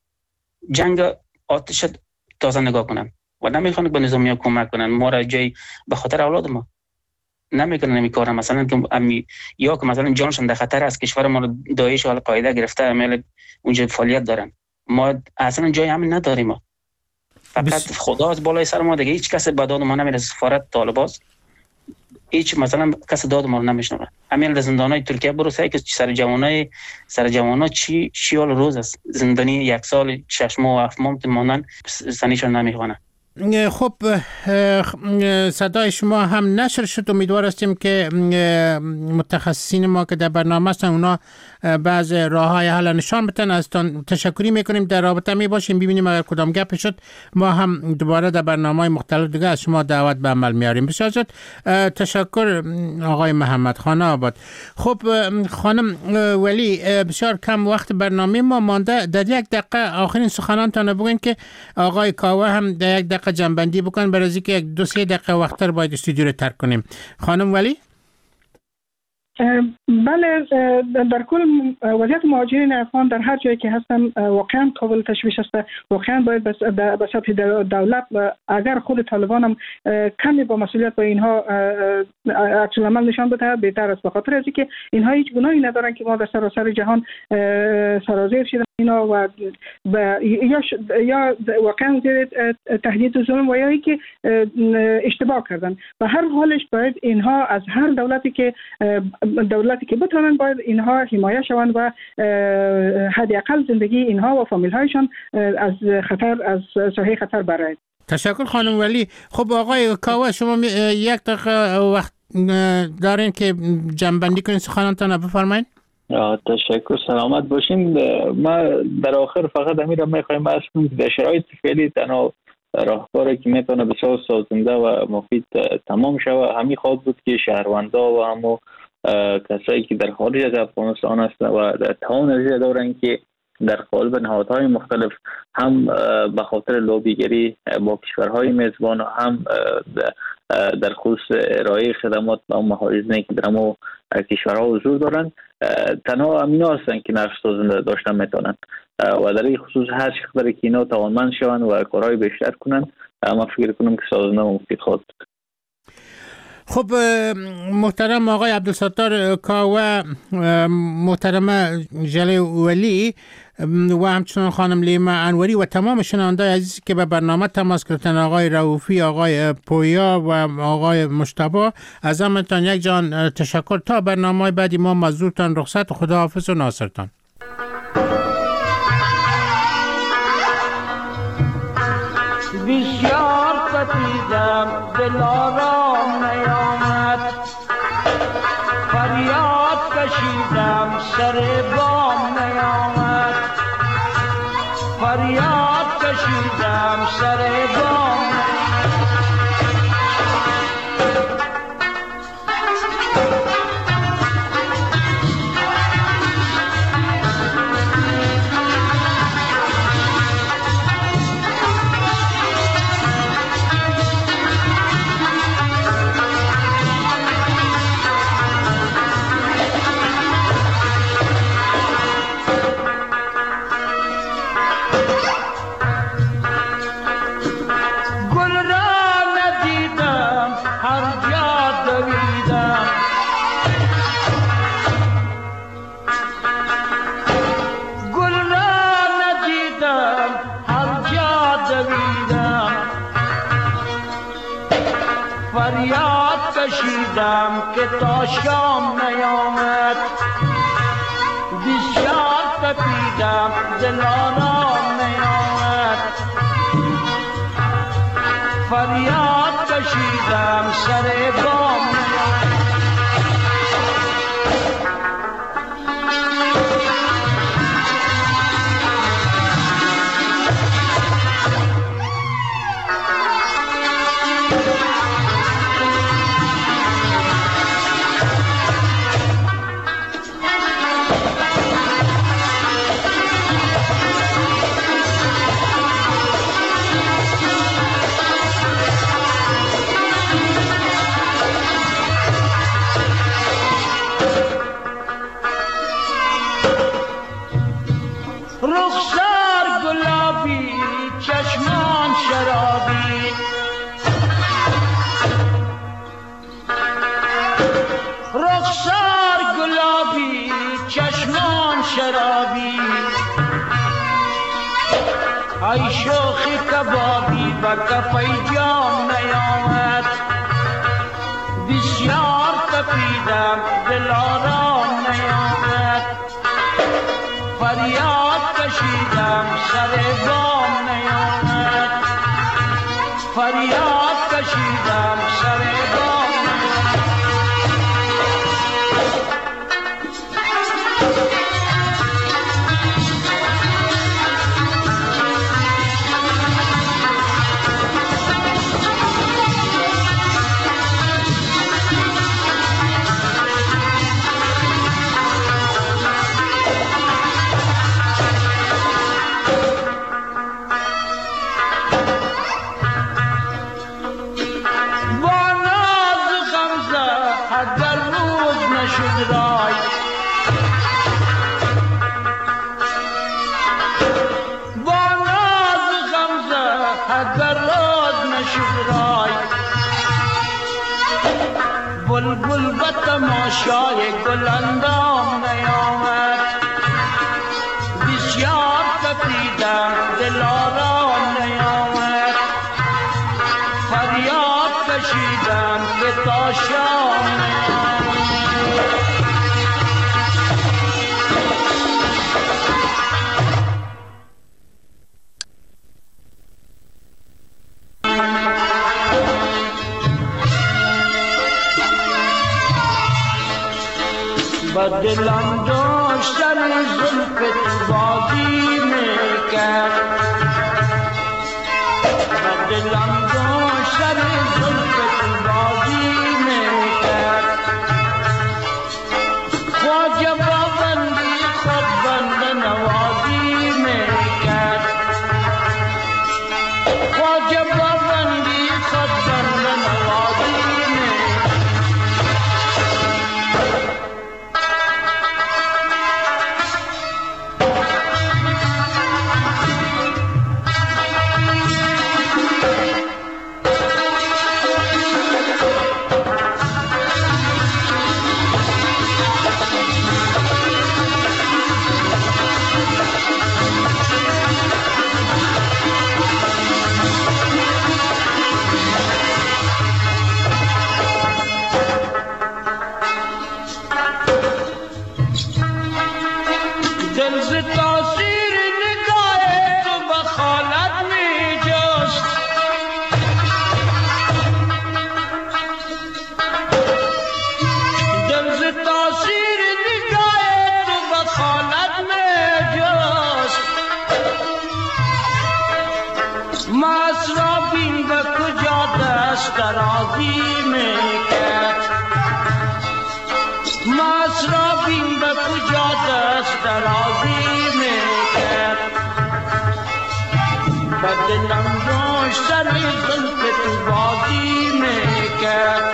جنگ آتش تازه نگاه کنن و نمیخوان به نظامی ها کمک کنن. ما را جای به خاطر اولاد ما نمیکنن این کارا. مثلا که امی یا که مثلا جانشون در خطر است، کشور ما رو داعش و القاعده گرفته، عمل اونجا فعالیت دارن. ما اصلا جای همین نداریم. ما فقط بس... خدا از بالای سر ما دیگه هیچ کس به داد ما نمیرسه. سفارت طالباست هیچ مثلا کس داد ما رو نمیشنوه. همین در زندانای ترکیه برو سعی که سر جوانای سر جوانا چی شیال روز است، زندانی یک سال شش ماه و هفت ماه ماندن سنیشون نمیخوانه. خب صدای شما هم نشر شد. امیدوار هستیم که متخصصین ما که در برنامه هستن اونا بعض راه های حل نشان بدن. از تان تشکری میکنیم، در رابطه می باشیم، ببینیم اگر کدام گپ شد ما هم دوباره در برنامه‌های مختلف دیگه از شما دعوت به عمل میاریم. بسیار زیاد تشکر آقای محمد خان آباد. خب خانم ولی بسیار کم وقت برنامه ما مانده، در یک دقیقه آخرین سخنانتان بگین که آقای کاوه هم در یک دقیقه جنبندی بکن، برای اینکه یک دو سه دقیقه وقتر باید استودیو رو ترک کنیم. خانم ولی؟ بله، در کل وضعیت مهاجرین افغان در هر جایی که هستن واقعا قابل تشویش است. واقعا باید به سطح دولت اگر خود طالبان هم کمی با مسئولیت با اینها عکس العمل نشان بده بهتر است، به خاطر اینکه اینها هیچ گناهی ندارن که ما در سراسر جهان سرازیر شدن اینا و یا یا واقعا زیر تهدید و ظلم و یا اینکه اشتباه کردن. و هر حالش باید اینها از هر دولتی که دولتی که بتونن باید اینها حمایه شوند و حداقل زندگی اینها و فامیل هایشان از خطر از ساحه خطر برآید. تشکر خانم ولی. خب آقای کاوه شما یک دقیقه وقت دارین که جنبندی کنین سخنانتان، بفرمایید. تشکر، سلامت باشین. ما در آخر فقط امیر را میخوایم عرض کنیم که در شرایط فعلی تنها راهکاری که میتونه بسیار سازنده و مفید تمام شود همین خواهد بود که شهروندا و همو کسایی که در خارج از افغانستان هستند و در توان ازی دارن که در قالب نهادهای مختلف هم به خاطر لابیگری با کشورهای میزبان هم در خصوص ارائه خدمات به مهاجرینی که در همو کشورها حضور دارن تنها امینا هستن که نقش سازنده داشتن میتونن و در این خصوص هر چقدر که اینا توانمند شوند و کارهای بیشتر کنن ما فکر کنم که سازنده و مفید خواهد بود. خب محترم آقای عبدالستار کاوه، محترم جلی ولی و همچنان خانم لیما انوری و تمام شنوندگان عزیزی که به برنامه تماس گرفتن، آقای رؤوفی، آقای پویا و آقای مجتبی، از همتان یک جان تشکر. تا برنامه بعدی ما مزدورتان رخصت، خداحافظ و ناصرتان. بسیار تپیدم دل آرام نیامد، فریاد کشیدم سر بام نیامد، فریاد کشیدم سر بام که تا شام نیامد، بسیار تپیدم دل آرام نیامد، فریاد کشیدم سر بام نیامد. ای شوخی کبابی و کفی جام نیامد، بسیار تپیدم دل آرام نیامد، فریاد کشیدم سر بام نیامد، فریاد کشیدم سر بام نیامد. بلبل به تماشای گل اندام نیامد، بسیار تپیدم دل آرام نیامد، فریاد کشیدم که تا شام نیامد. بدلم داشتن زلف تو بازی میکرد، بدلم داشتن زلف تو بازی میکرد، خواجه با بندی خود بند نوازی میکرد، خواجه با بندی خود بند نوازی میکرد. درازی میکرد، مصرفین به کجا دست درازی میکرد، بدلم داشتن زلف تو بازی میکرد،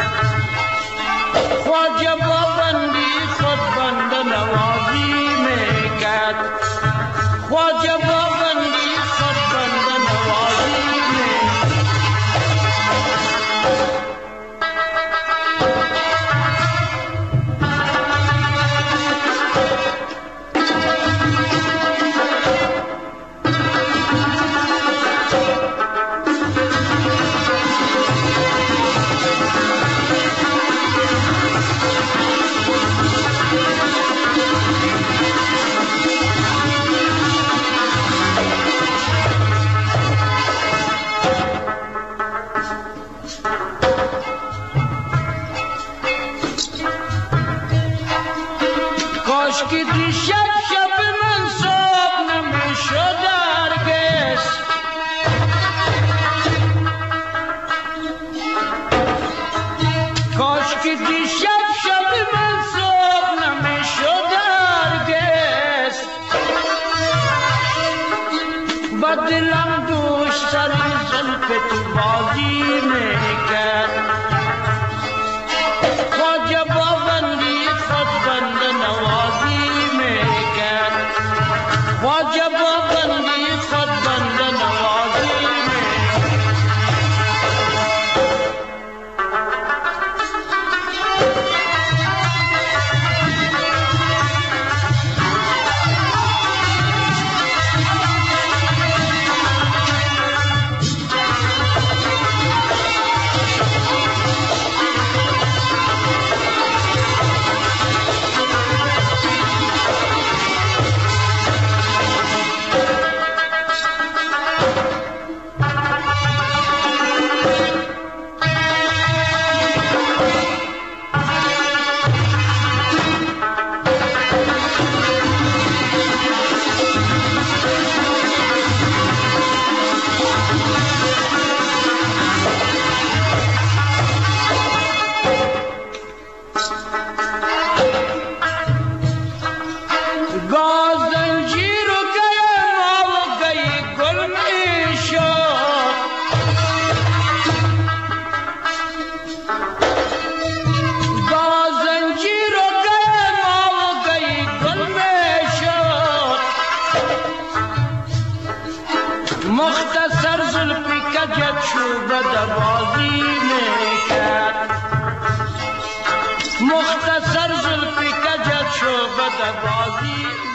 خواجه با بندی خود بند نوازی میکرد، خواجه با بندی خود بند نوازی میکرد. که دیشب شب من صبح نمیشد هرگز، کاش که دیشب شب من صبح نمیشد هرگز، با دلم دوش سر زلف تو بازی میکرد، خواجه با بندی خود بند نوازی میکرد، خواجه با بندی خود بند نوازی میکرد. مختصر زلفی کجت شو به درازی میکرد مختصر زلفی کجت شو به درازی